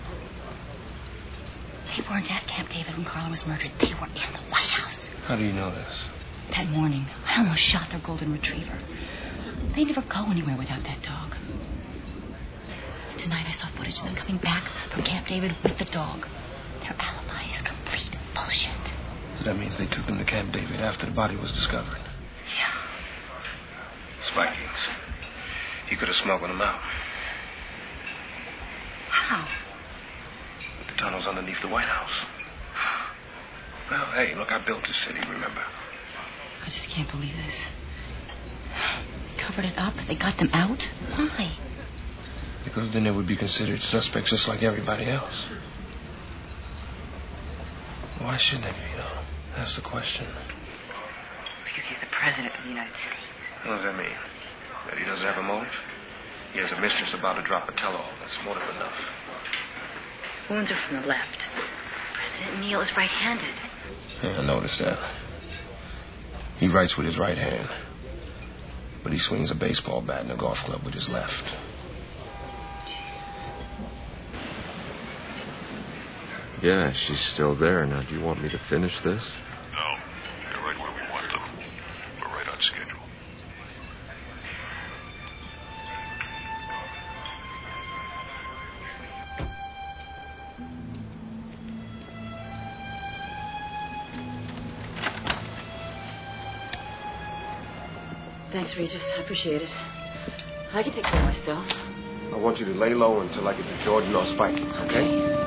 S9: They weren't at Camp David when Carla was murdered. They were in the White House.
S5: How do you know this?
S9: That morning, I almost shot their golden retriever. They never go anywhere without that dog. Tonight I saw footage of them coming back from Camp David with the dog. Their alibi is complete bullshit.
S5: So that means they took them to Camp David after the body was discovered.
S9: Yeah.
S5: Vikings. He could have smuggled them out.
S9: How?
S5: With the
S4: tunnels underneath the White House. Well, hey, look, I built this city, remember?
S9: I just can't believe this. They covered it up. They got them out. Why?
S4: Because then they would be considered suspects just like everybody else. Why shouldn't they be, though? That's the question.
S9: Because he's the president of the United States.
S4: What does that mean? That he doesn't have a motive? He has a mistress about to drop a tell-all. That's motive enough.
S9: Wounds are from the left. President Neal is right-handed.
S4: Yeah, I noticed that. He writes with his right hand. But he swings a baseball bat in a golf club with his left.
S16: Yeah, she's still there. Now, do you want me to finish this?
S10: No. You're right where we want them. We're right on schedule.
S9: Thanks, Regis. I appreciate it. I can take care of myself.
S4: I want you to lay low until I get to Jordan or Spikings, okay?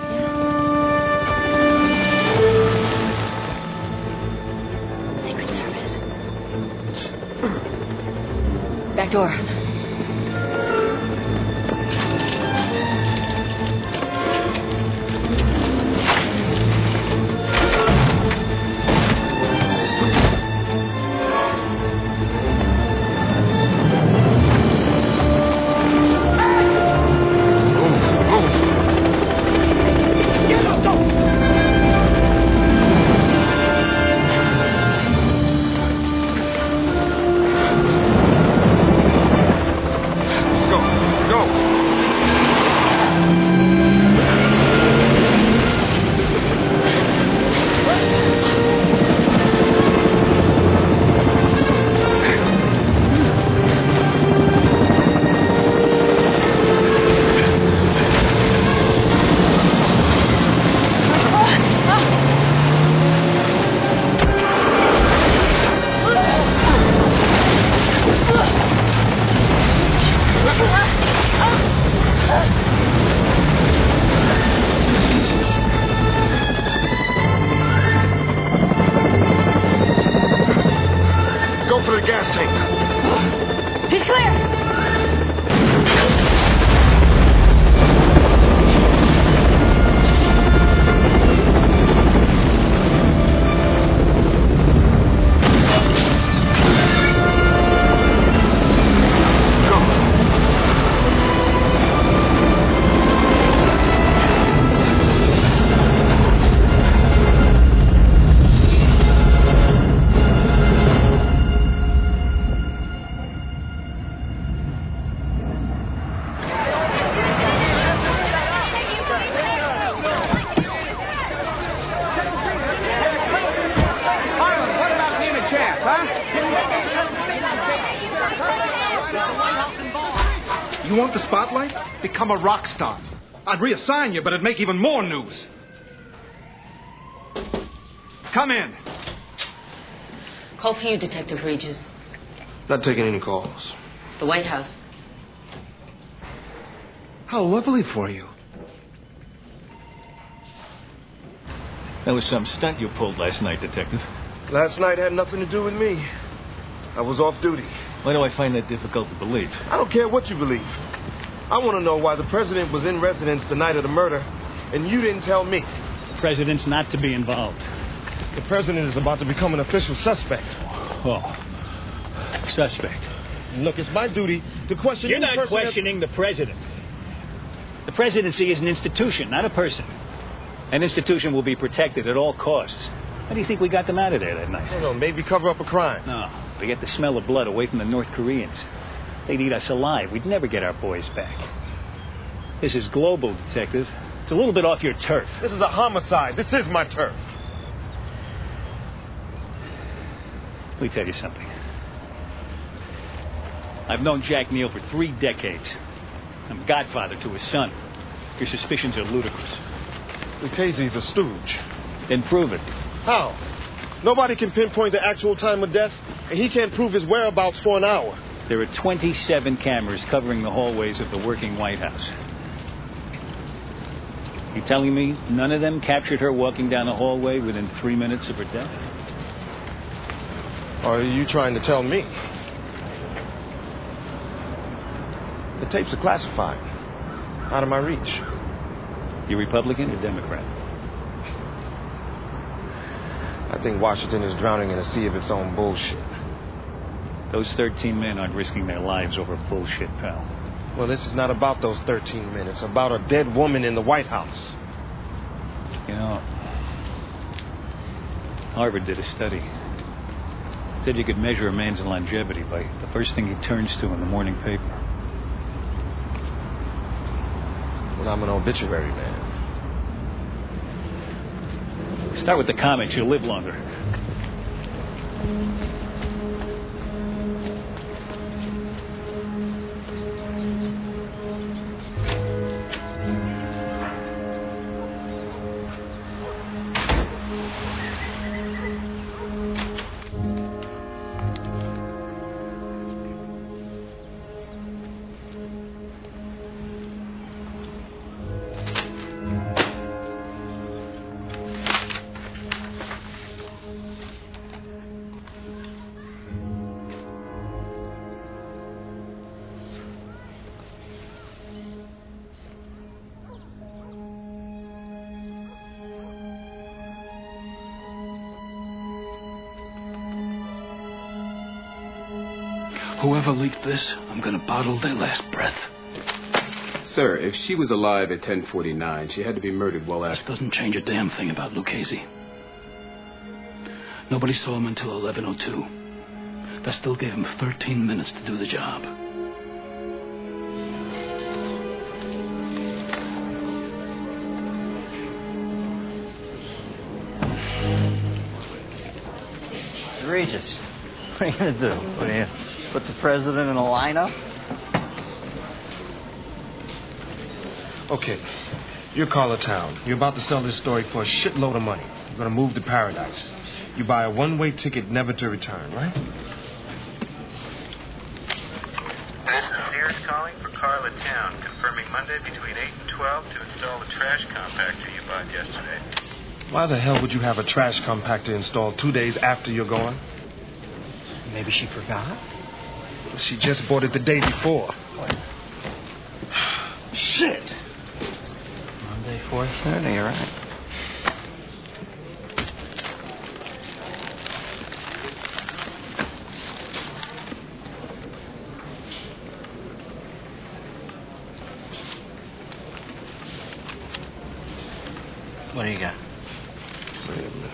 S9: Secret Service. Back door.
S23: You want the spotlight? Become a rock star. I'd reassign you, but it'd make even more news. Come in.
S9: Call for you, Detective Regis.
S4: Not taking any calls.
S9: It's the White House.
S23: How lovely for you.
S12: That was some stunt you pulled last night, Detective.
S4: Last night had nothing to do with me. I was off duty.
S12: Why do I find that difficult to believe?
S4: I don't care what you believe. I want to know why the president was in residence the night of the murder, and you didn't tell me.
S12: The president's not to be involved.
S4: The president is about to become an official suspect.
S12: Oh. Suspect.
S4: Look, it's my duty to question...
S12: You're not questioning the president. The presidency is an institution, not a person. An institution will be protected at all costs. How do you think we got them out of there that night?
S4: I don't know, maybe cover up a crime.
S12: No, to get the smell of blood away from the North Koreans. They'd eat us alive. We'd never get our boys back. This is global, Detective. It's a little bit off your turf.
S4: This is a homicide. This is my turf.
S12: Let me tell you something. I've known Jack Neal for three decades. I'm godfather to his son. Your suspicions are ludicrous.
S4: Lucchese's a stooge.
S12: Then prove it.
S4: How? Nobody can pinpoint the actual time of death, and he can't prove his whereabouts for an hour.
S12: There are twenty-seven cameras covering the hallways of the working White House. You telling me none of them captured her walking down the hallway within three minutes of her death?
S4: Or are you trying to tell me? The tapes are classified. Out of my reach.
S12: You Republican or Democrat?
S4: I think Washington is drowning in a sea of its own bullshit.
S12: Those thirteen men aren't risking their lives over bullshit, pal.
S4: Well, this is not about those thirteen men. It's about a dead woman in the White House.
S12: You know, Harvard did a study. Said you could measure a man's longevity by the first thing he turns to in the morning paper.
S4: Well, I'm an obituary man.
S12: Start with the comics, you'll live longer.
S1: Whoever leaked this, I'm gonna bottle their last breath.
S17: Sir, if she was alive at ten forty-nine, she had to be murdered well after.
S1: This doesn't change a damn thing about Lucchese. Nobody saw him until eleven oh two. That still gave him thirteen minutes to do the job.
S3: Regis, what are you going to do? What are you, put the president in a lineup?
S4: Okay, you're caller town. You're about to sell this story for a shitload of money. You're going to move to paradise. You buy a one-way ticket never to return, right?
S23: This is Sears calling for Carla Town, confirming Monday between eight and twelve to install the trash compactor you bought yesterday.
S4: Why the hell would you have a trash compactor installed two days after you're gone?
S3: Maybe she forgot.
S4: She just bought it the day before. Shit.
S3: Monday, four thirty, you're right. What do you got?
S4: Wait a minute.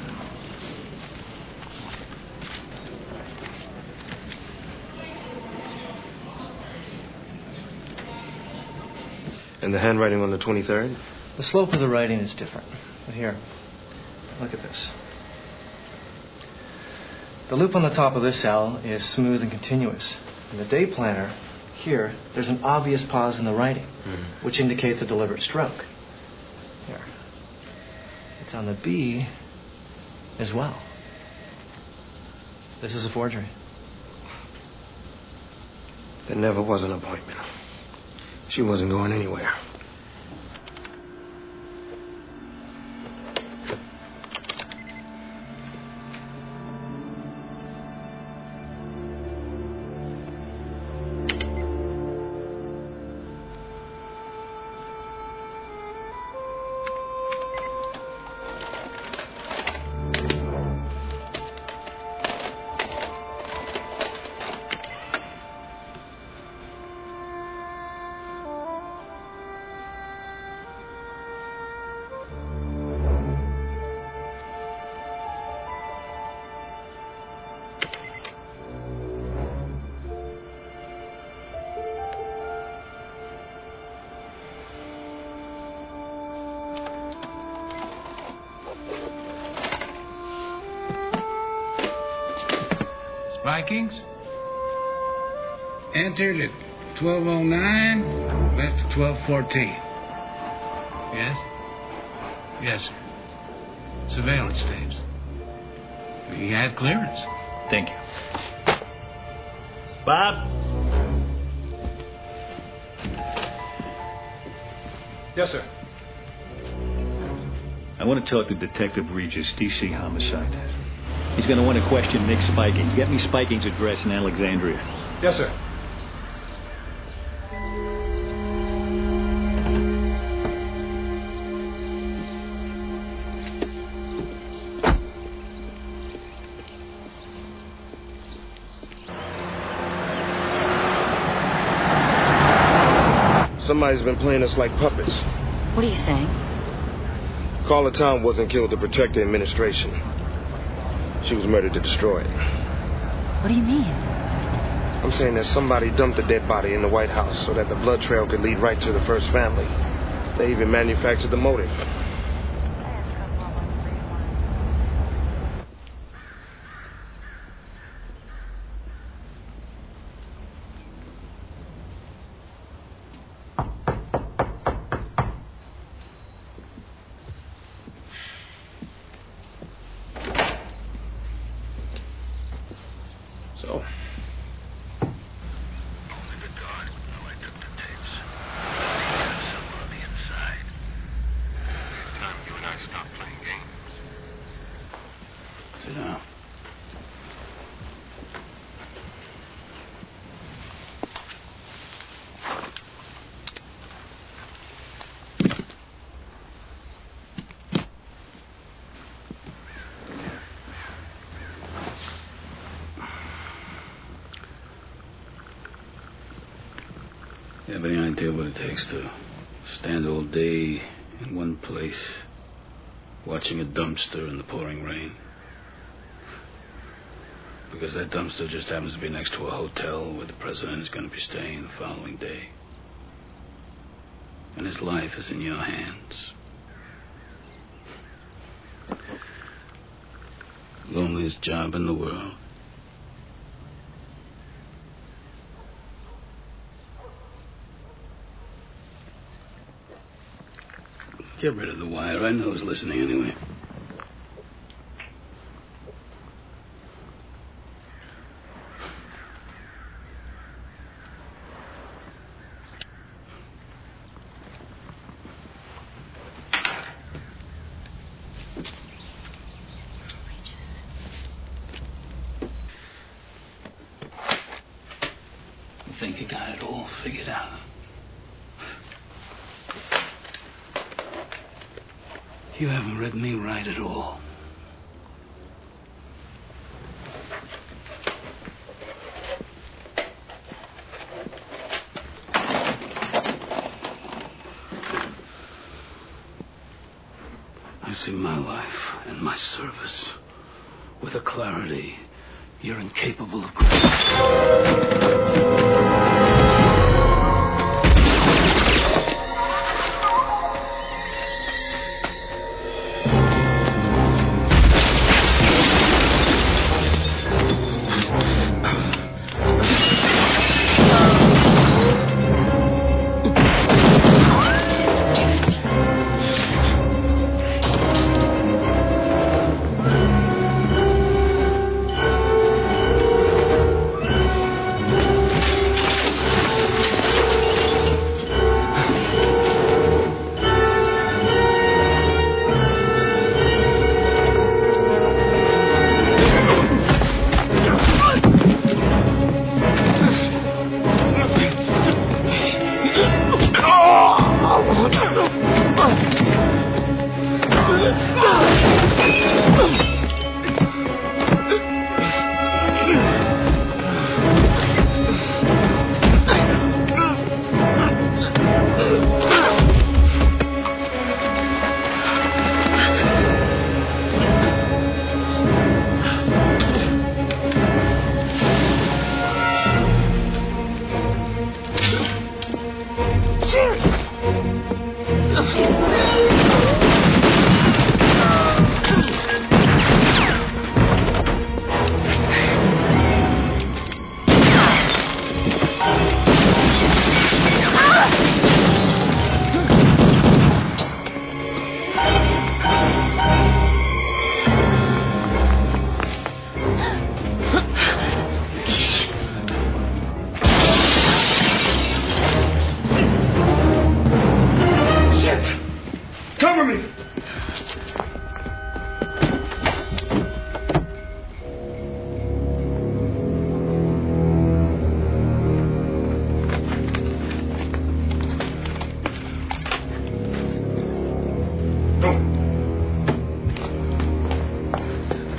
S4: And the handwriting on the twenty-third?
S6: The slope of the writing is different. But here, look at this. The loop on the top of this cell is smooth and continuous. In the day planner, here, there's an obvious pause in the writing, mm-hmm. which indicates a deliberate stroke. Here. It's on the B as well. This is a forgery.
S4: There never was an appointment. She wasn't going anywhere.
S20: Vikings entered at twelve oh nine, left at twelve fourteen. Yes? Yes, sir. Surveillance tapes. He had clearance.
S12: Thank you. Bob?
S5: Yes, sir.
S12: I want to talk to Detective Regis, D C Homicide. He's going to want to question Nick Spikings. Get me Spikings' address in Alexandria.
S22: Yes, sir.
S23: Somebody's been playing us like puppets.
S9: What are you saying?
S23: Carla Town wasn't killed to protect the administration. She was murdered to destroy it.
S9: What do you mean?
S23: I'm saying that somebody dumped a dead body in the White House so that the blood trail could lead right to the first family. They even manufactured the motive. So,
S1: sit down. You have any idea what it takes to stand all day in one place, watching a dumpster in the pouring rain? Because that dumpster just happens to be next to a hotel where the president is going to be staying the following day. And his life is in your hands. Loneliest job in the world. Get rid of the wire. I know who's listening anyway. You think you got it all figured out? You haven't read me right at all. I see my life and my service with a clarity you're incapable of grasping.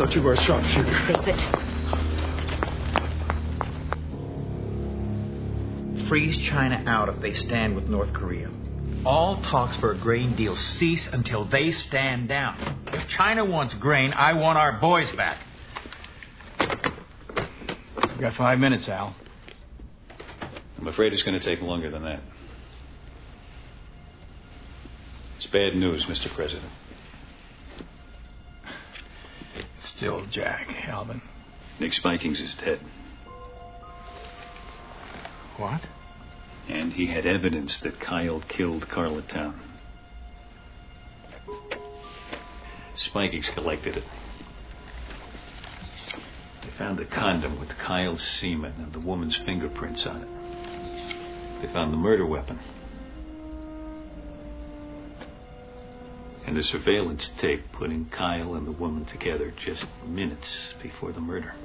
S22: thought you were a sharpshooter.
S9: Face it.
S14: Freeze China out if they stand with North Korea. All talks for a grain deal cease until they stand down. If China wants grain, I want our boys back.
S12: We've got five minutes, Al.
S11: I'm afraid it's going to take longer than that. It's bad news, Mister President.
S12: Still Jack, Alvin.
S11: Nick Spikings is dead.
S12: What?
S11: And he had evidence that Kyle killed Carla Town. Spikings collected it. They found a condom with Kyle's semen and the woman's fingerprints on it. They found the murder weapon. And a surveillance tape putting Kyle and the woman together just minutes before the murder.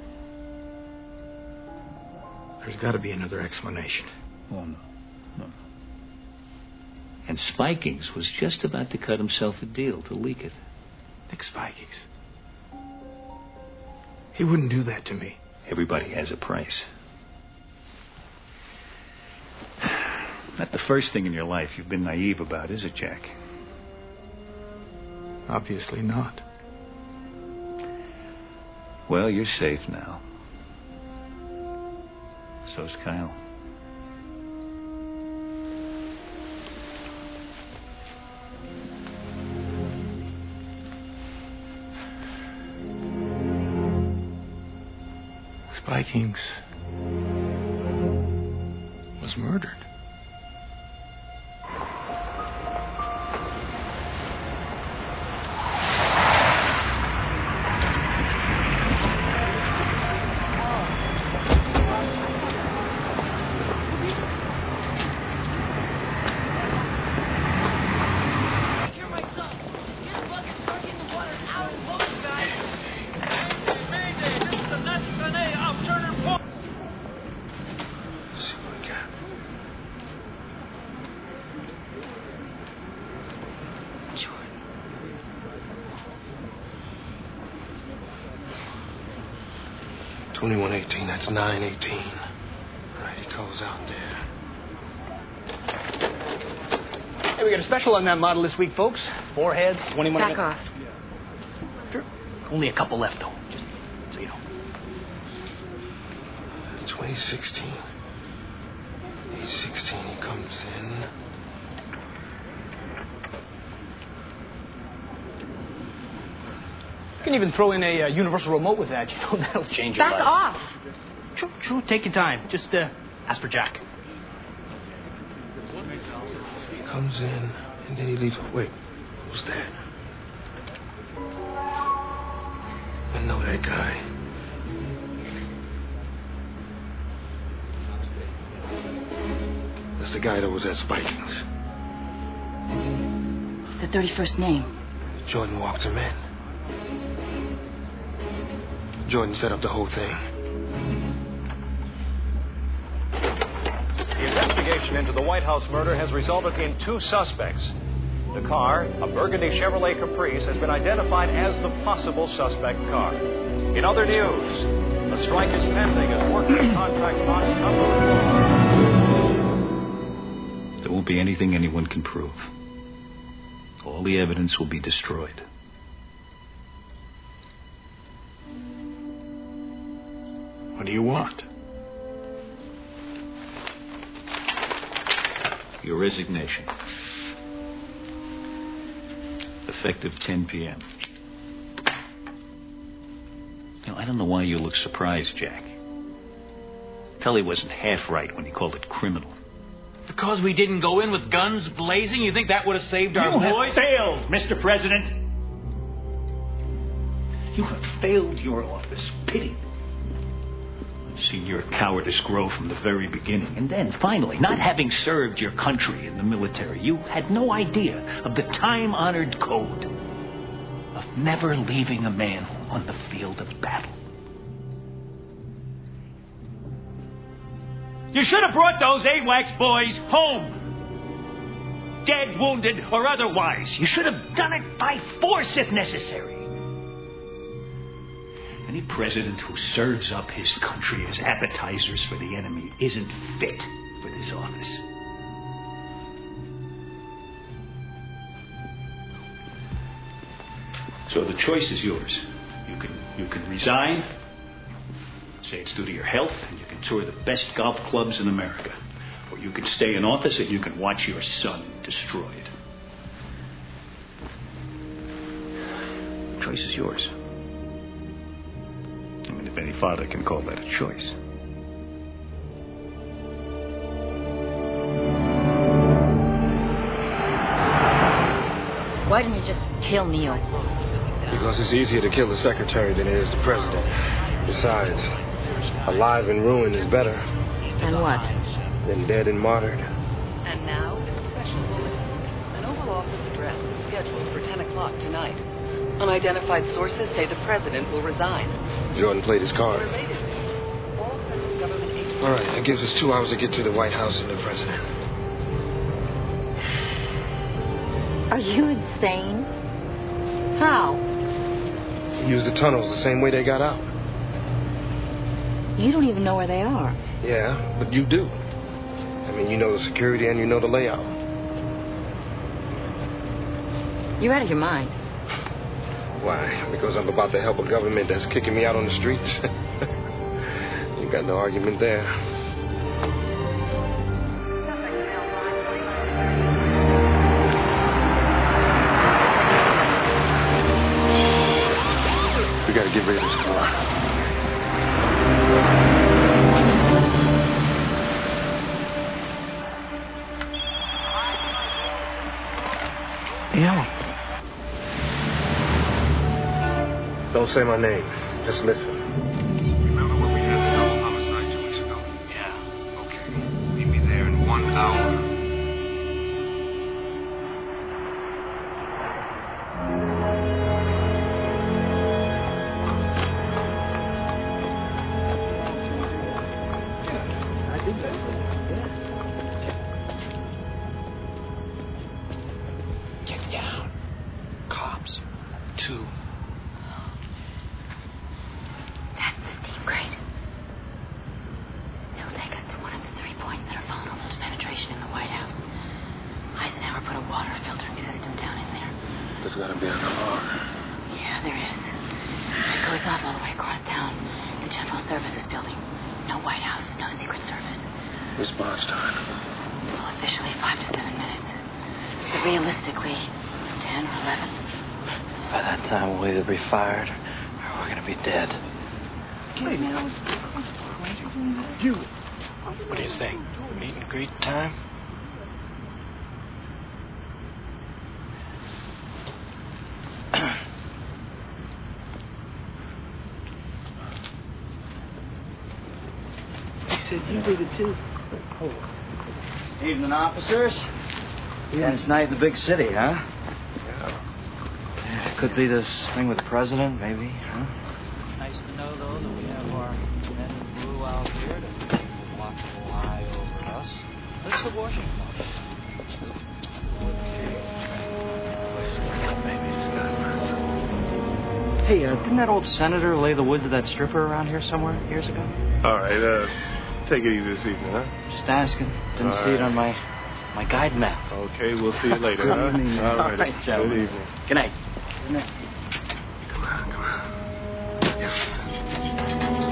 S14: There's got to be another explanation.
S12: Oh, no. No.
S11: And Spikings was just about to cut himself a deal to leak it.
S14: Nick Spikings. He wouldn't do that to me.
S11: Everybody has a price. Not the first thing in your life you've been naive about, is it, Jack?
S14: Obviously not.
S11: Well, you're safe now. So's Kyle.
S14: Spikings was murdered.
S22: twenty-one eighteen, that's nine eighteen. Right, he goes out there.
S13: Hey, we got a special on that model this week, folks. Four heads, twenty-one...
S9: Back off.
S13: Sure. Only a couple left, though. Just so you know.
S22: twenty sixteen. eight sixteen, he comes in.
S13: You can even throw in a uh, universal remote with that. You know, that'll change your
S9: Back
S13: life.
S9: off.
S13: True, true. Take your time. Just uh, ask for Jack.
S22: He comes in, and then he leaves. Wait, who's that? I know that guy. That's the guy that was at Spikings.
S9: The thirty-first name.
S22: Jordan walked him in. Jordan set up the whole thing.
S10: The investigation into the White House murder has resulted in two suspects. The car, a burgundy Chevrolet Caprice, has been identified as the possible suspect car. In other news, a strike is pending as workers contact Fox number.
S11: There won't be anything anyone can prove. All the evidence will be destroyed.
S14: What do you want?
S11: Your resignation. Effective ten p.m. You know, I don't know why you look surprised, Jack. Tully wasn't half right when he called it criminal.
S14: Because we didn't go in with guns blazing? You think that would have saved our
S12: you
S14: boys?
S12: You have failed, Mister President. You have failed your office. Pity.
S11: I've seen your cowardice grow from the very beginning. And then, finally, not having served your country in the military, you had no idea of the time-honored code of never leaving a man on the field of battle.
S12: You should have brought those AWACS boys home. Dead, wounded, or otherwise.
S11: You should have done it by force if necessary.
S12: Any president who serves up his country as appetizers for the enemy isn't fit for this office. So the choice is yours. You can you can resign, say it's due to your health, and you can tour the best golf clubs in America. Or you can stay in office and you can watch your son destroyed. The choice is yours. I mean, if any father can call that a choice.
S9: Why didn't you just kill Neil?
S5: Because it's easier to kill the secretary than it is the president. Besides, alive and ruined is better.
S9: And what?
S5: Than dead and martyred.
S2: And now, a special bulletin. An Oval Office address is scheduled for ten o'clock tonight. Unidentified sources say the president will resign.
S5: Jordan played his card. All right, that gives us two hours to get to the White House and the president.
S9: Are you insane? How?
S5: Use the tunnels the same way they got out.
S9: You don't even know where they are.
S5: Yeah, but you do. I mean, you know the security and you know the layout.
S9: You're out of your mind.
S5: Why? Because I'm about to help a government that's kicking me out on the streets? You got no argument there. We gotta get rid of this car.
S9: Yeah.
S5: Don't say my name. Just listen.
S18: Remember when we had the double homicide two weeks ago? Yeah. Okay. Meet me there in one hour.
S5: Get down. Cops. Two.
S9: That's the steam grate. It'll take us to one of the three points that are vulnerable to penetration in the White House. Eisenhower put a water filtering system down in there.
S5: There's gotta be an alarm.
S9: Yeah, there is. It goes off all the way across town. The General Services building. No White House, no Secret Service.
S5: Response time.
S9: Well, officially five to seven minutes. But realistically, ten or eleven.
S6: By that time, we'll either be fired or we're gonna be dead.
S5: You. What do you think? Meet and greet time?
S3: He said you did it too. Evening, officers. Tense night in the big city, huh?
S6: Yeah, could be this thing with the president, maybe, huh?
S3: Nice to know, though, that we have our men in blue out here to watch an eye over us. This is the Washington.
S6: Hey, uh, didn't that old senator lay the wood to that stripper around here somewhere years ago?
S18: All right, uh, take it easy this evening, huh?
S6: Just asking. Didn't
S18: All
S6: see
S18: right.
S6: it on my my guide map.
S18: Okay, we'll see you later, huh?
S6: All right,
S18: All right,
S6: Joe.
S18: good evening.
S6: Good night.
S3: Good night.
S5: Come on, come on. Yes.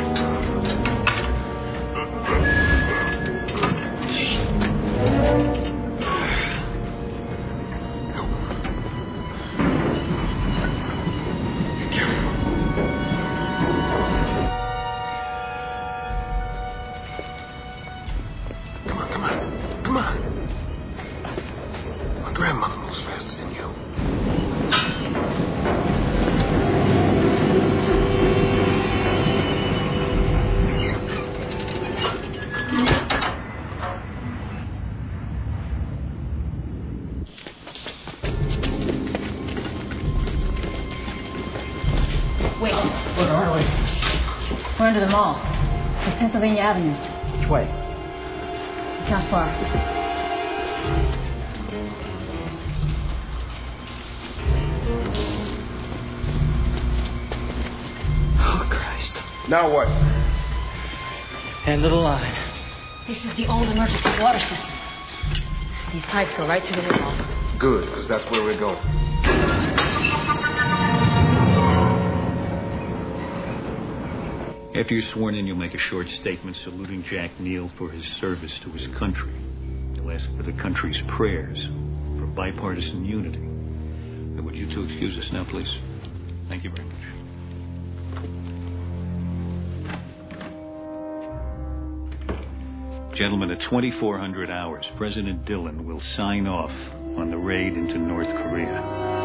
S5: Come on, come on. Come on. My grandmother moves faster than you.
S7: Wait.
S6: Where are we?
S7: We're under the mall. It's Pennsylvania Avenue.
S6: Which way?
S7: It's not far.
S22: Now what?
S6: End of the line.
S7: This is the old emergency water system. These pipes go right through the wall.
S22: Good, because that's where we're going.
S12: After you're sworn in, you'll make a short statement saluting Jack Neal for his service to his country. You'll ask for the country's prayers for bipartisan unity. And would you two excuse us now, please? Thank you very much. Gentlemen, at twenty-four hundred hours, President Dillon will sign off on the raid into North Korea.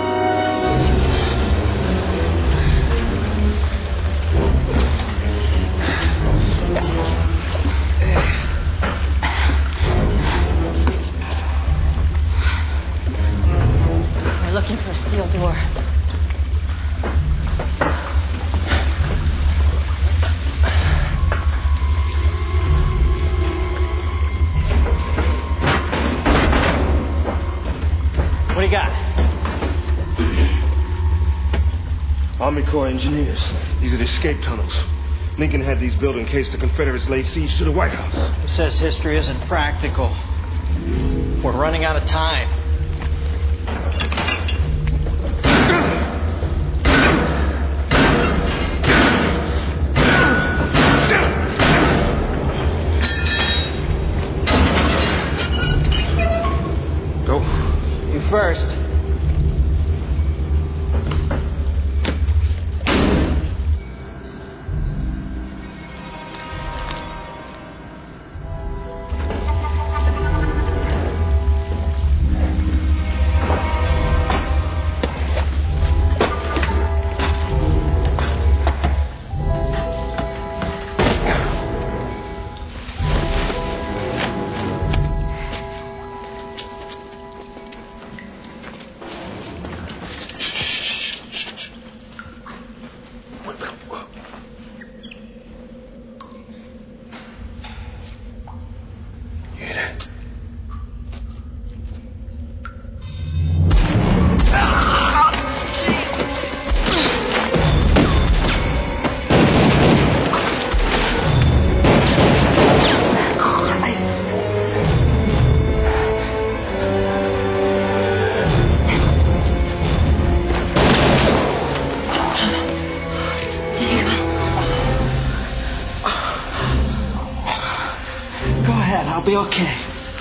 S7: We're looking for a steel door.
S6: What do you got?
S22: Army Corps engineers. These are the escape tunnels. Lincoln had these built in case the Confederates laid siege to the White House.
S6: It says history isn't practical. We're running out of time.
S22: Go.
S6: You first. I'll be okay.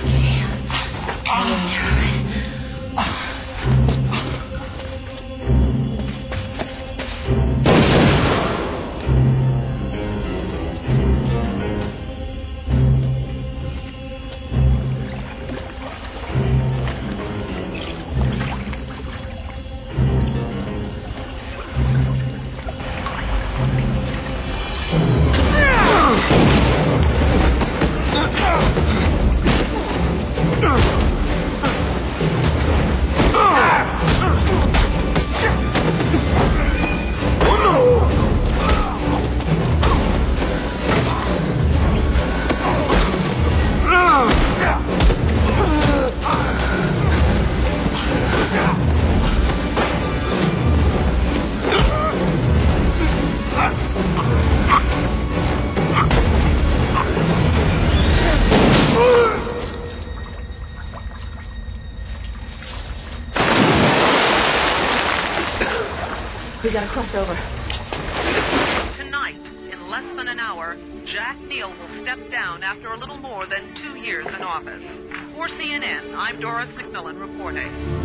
S7: We gotta cross over.
S2: Tonight, in less than an hour, Jack Neal will step down after a little more than two years in office. For C N N, I'm Doris McMillan reporting.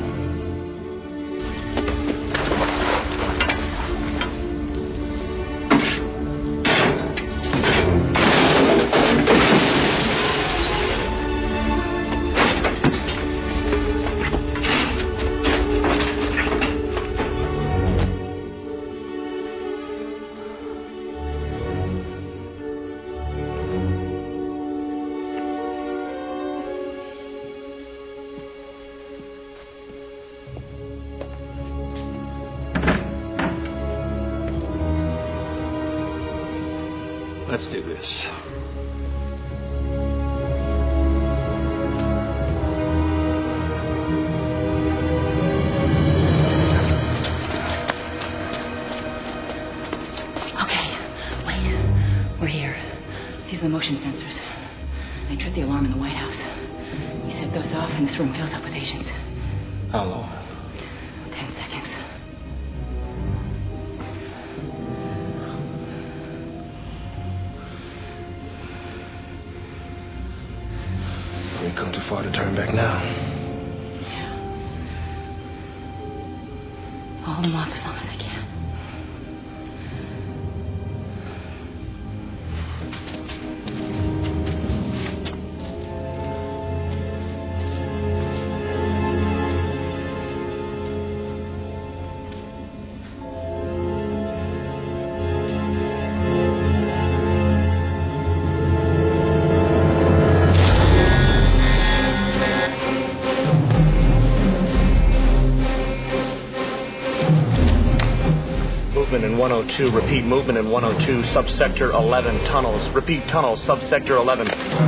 S12: Let's do this.
S7: Okay, wait.
S9: motion sensors. They tripped the alarm in the White House. You set those off, and this room fills up with agents.
S6: How long?
S9: Ten seconds.
S5: We've come too far to turn back now.
S9: Yeah. I'll hold them off as long as I can.
S6: In one oh two, repeat movement in one oh two, subsector eleven, tunnels. Repeat tunnels, subsector eleven.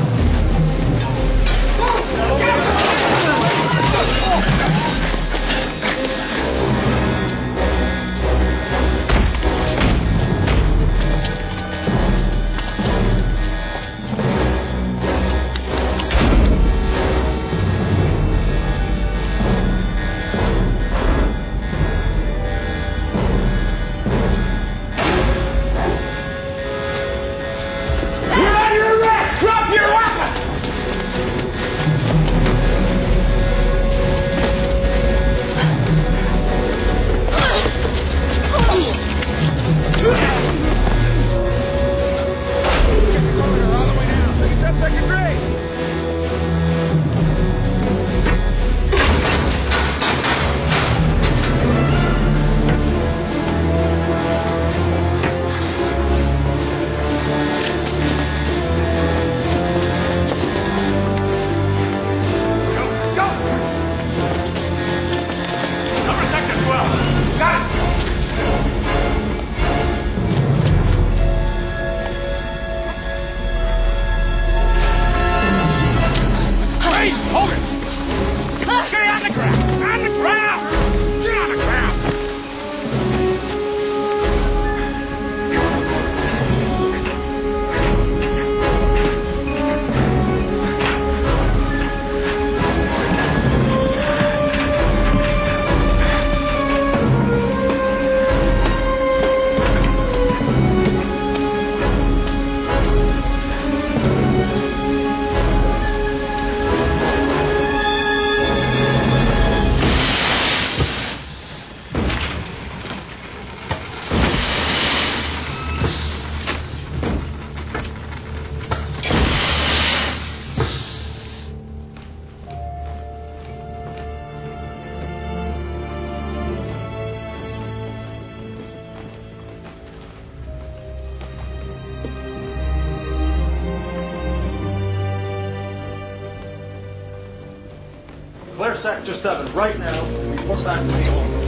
S6: Clear Sector seven right now. Report back to me. Over.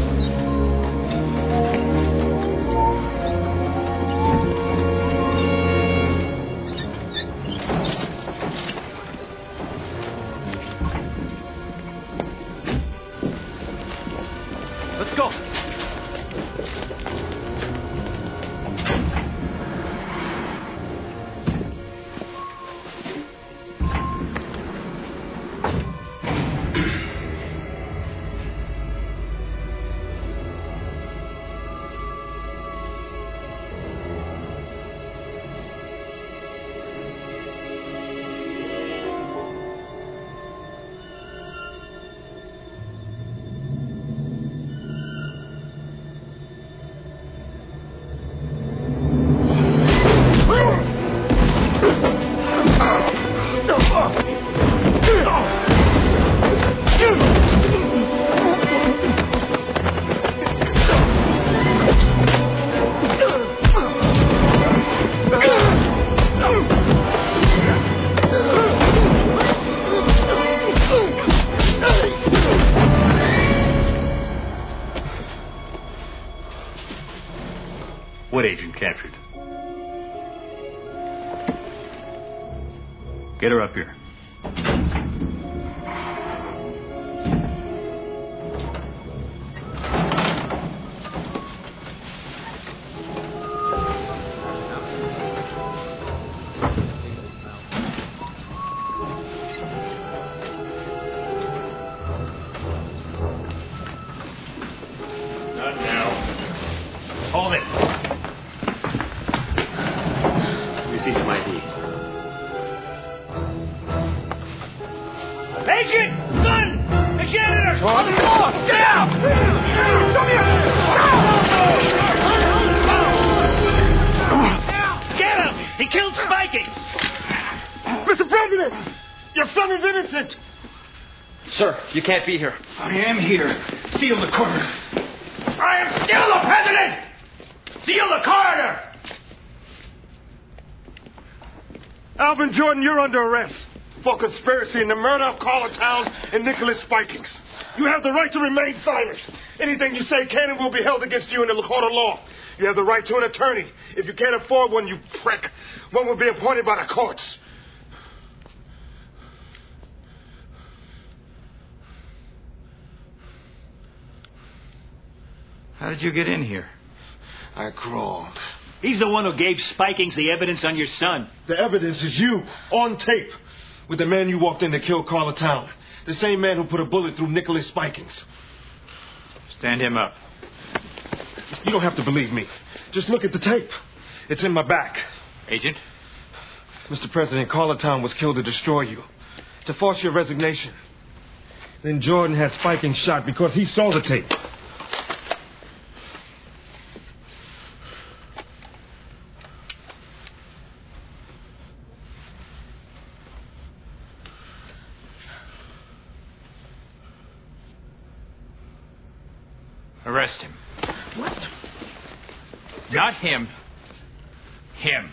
S6: Let's go.
S12: What agent captured? Get her up here.
S13: janitor! On the floor! Get out! Come here! Get him! He killed Spiking!
S22: Mister President! Your son is innocent!
S6: Sir, you can't be here.
S14: I am here. Seal the corner.
S13: I am still the president! Seal the corridor!
S22: Alvin Jordan, you're under arrest for conspiracy in the murder of Carla Towns and Nicholas Spikings. You have the right to remain silent. Anything you say can and will be held against you in the court of law. You have the right to an attorney. If you can't afford one, you prick, one will be appointed by the courts.
S14: How did you get in here?
S22: I crawled.
S12: He's the one who gave Spikings the evidence on your son.
S22: The evidence is you, on tape, with the man you walked in to kill Carla Town. The same man who put a bullet through Nicholas Spikings.
S14: Stand him up.
S22: You don't have to believe me. Just look at the tape. It's in my back.
S14: Agent?
S22: Mister President, Carla Town was killed to destroy you, to force your resignation. Then Jordan had Spikings shot because he saw the tape.
S14: Arrest him.
S22: What?
S14: Not him. Him.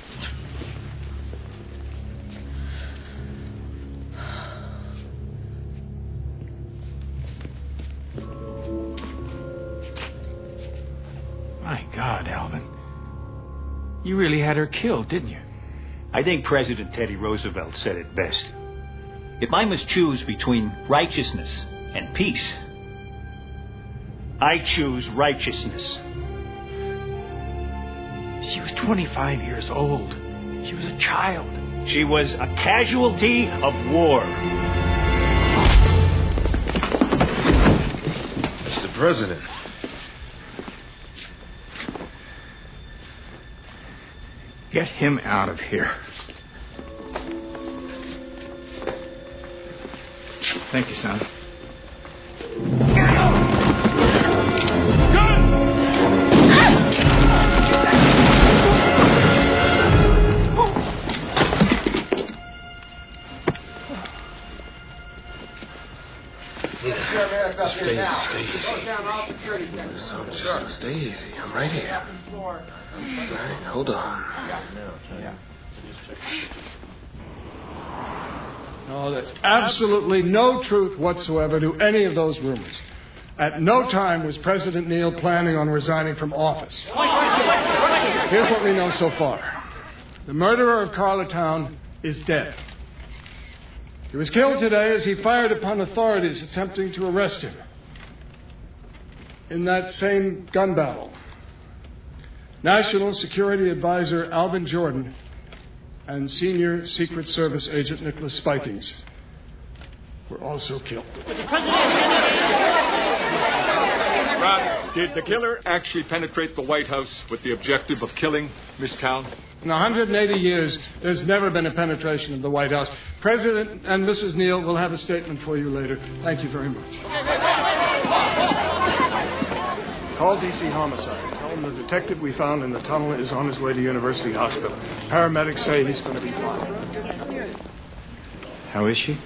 S14: My God, Alvin. You really had her killed, didn't you?
S12: I think President Teddy Roosevelt said it best. If I must choose between righteousness and peace, I choose righteousness.
S14: She was twenty-five years old. She was a child.
S12: She was a casualty of war.
S22: Mister President.
S14: Get him out of here. Thank you, son.
S22: Stay, stay easy. Just stay easy. I'm right here. All right, hold on.
S15: No, there's absolutely no truth whatsoever to any of those rumors. At no time was President Neal planning on resigning from office. Here's what we know so far. The murderer of Carla Town is dead. He was killed today as he fired upon authorities attempting to arrest him. In that same gun battle, National Security Advisor Alvin Jordan and Senior Secret Service Agent Nicholas Spikings were also killed.
S18: Rob, did the killer actually penetrate the White House with the objective of killing Miss Town?
S15: In one hundred eighty years, there's never been a penetration of the White House. President and Missus Neal will have a statement for you later. Thank you very much. Call D C Homicide. Tell them the detective we found in the tunnel is on his way to University Hospital. Paramedics say he's going to be fine.
S14: How is she?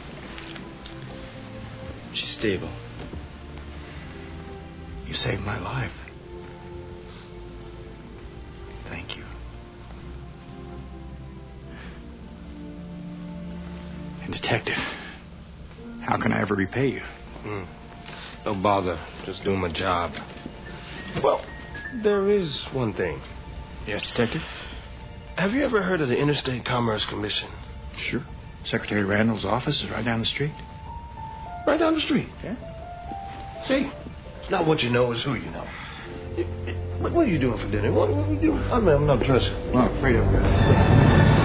S6: She's stable.
S14: You saved my life. Thank you. And Detective, how can I ever repay you?
S22: Mm. No bother. Just doing my job. Well, there is one thing.
S14: Yes, Detective?
S22: Have you ever heard of the Interstate Commerce Commission?
S14: Sure. Secretary Randall's office is right down the street.
S22: Right down the street?
S14: Yeah.
S22: See? It's not what you know, it's who you know. What are you doing for dinner? What are you doing? I'm, I'm not dressing.
S14: Well, I'm afraid of it.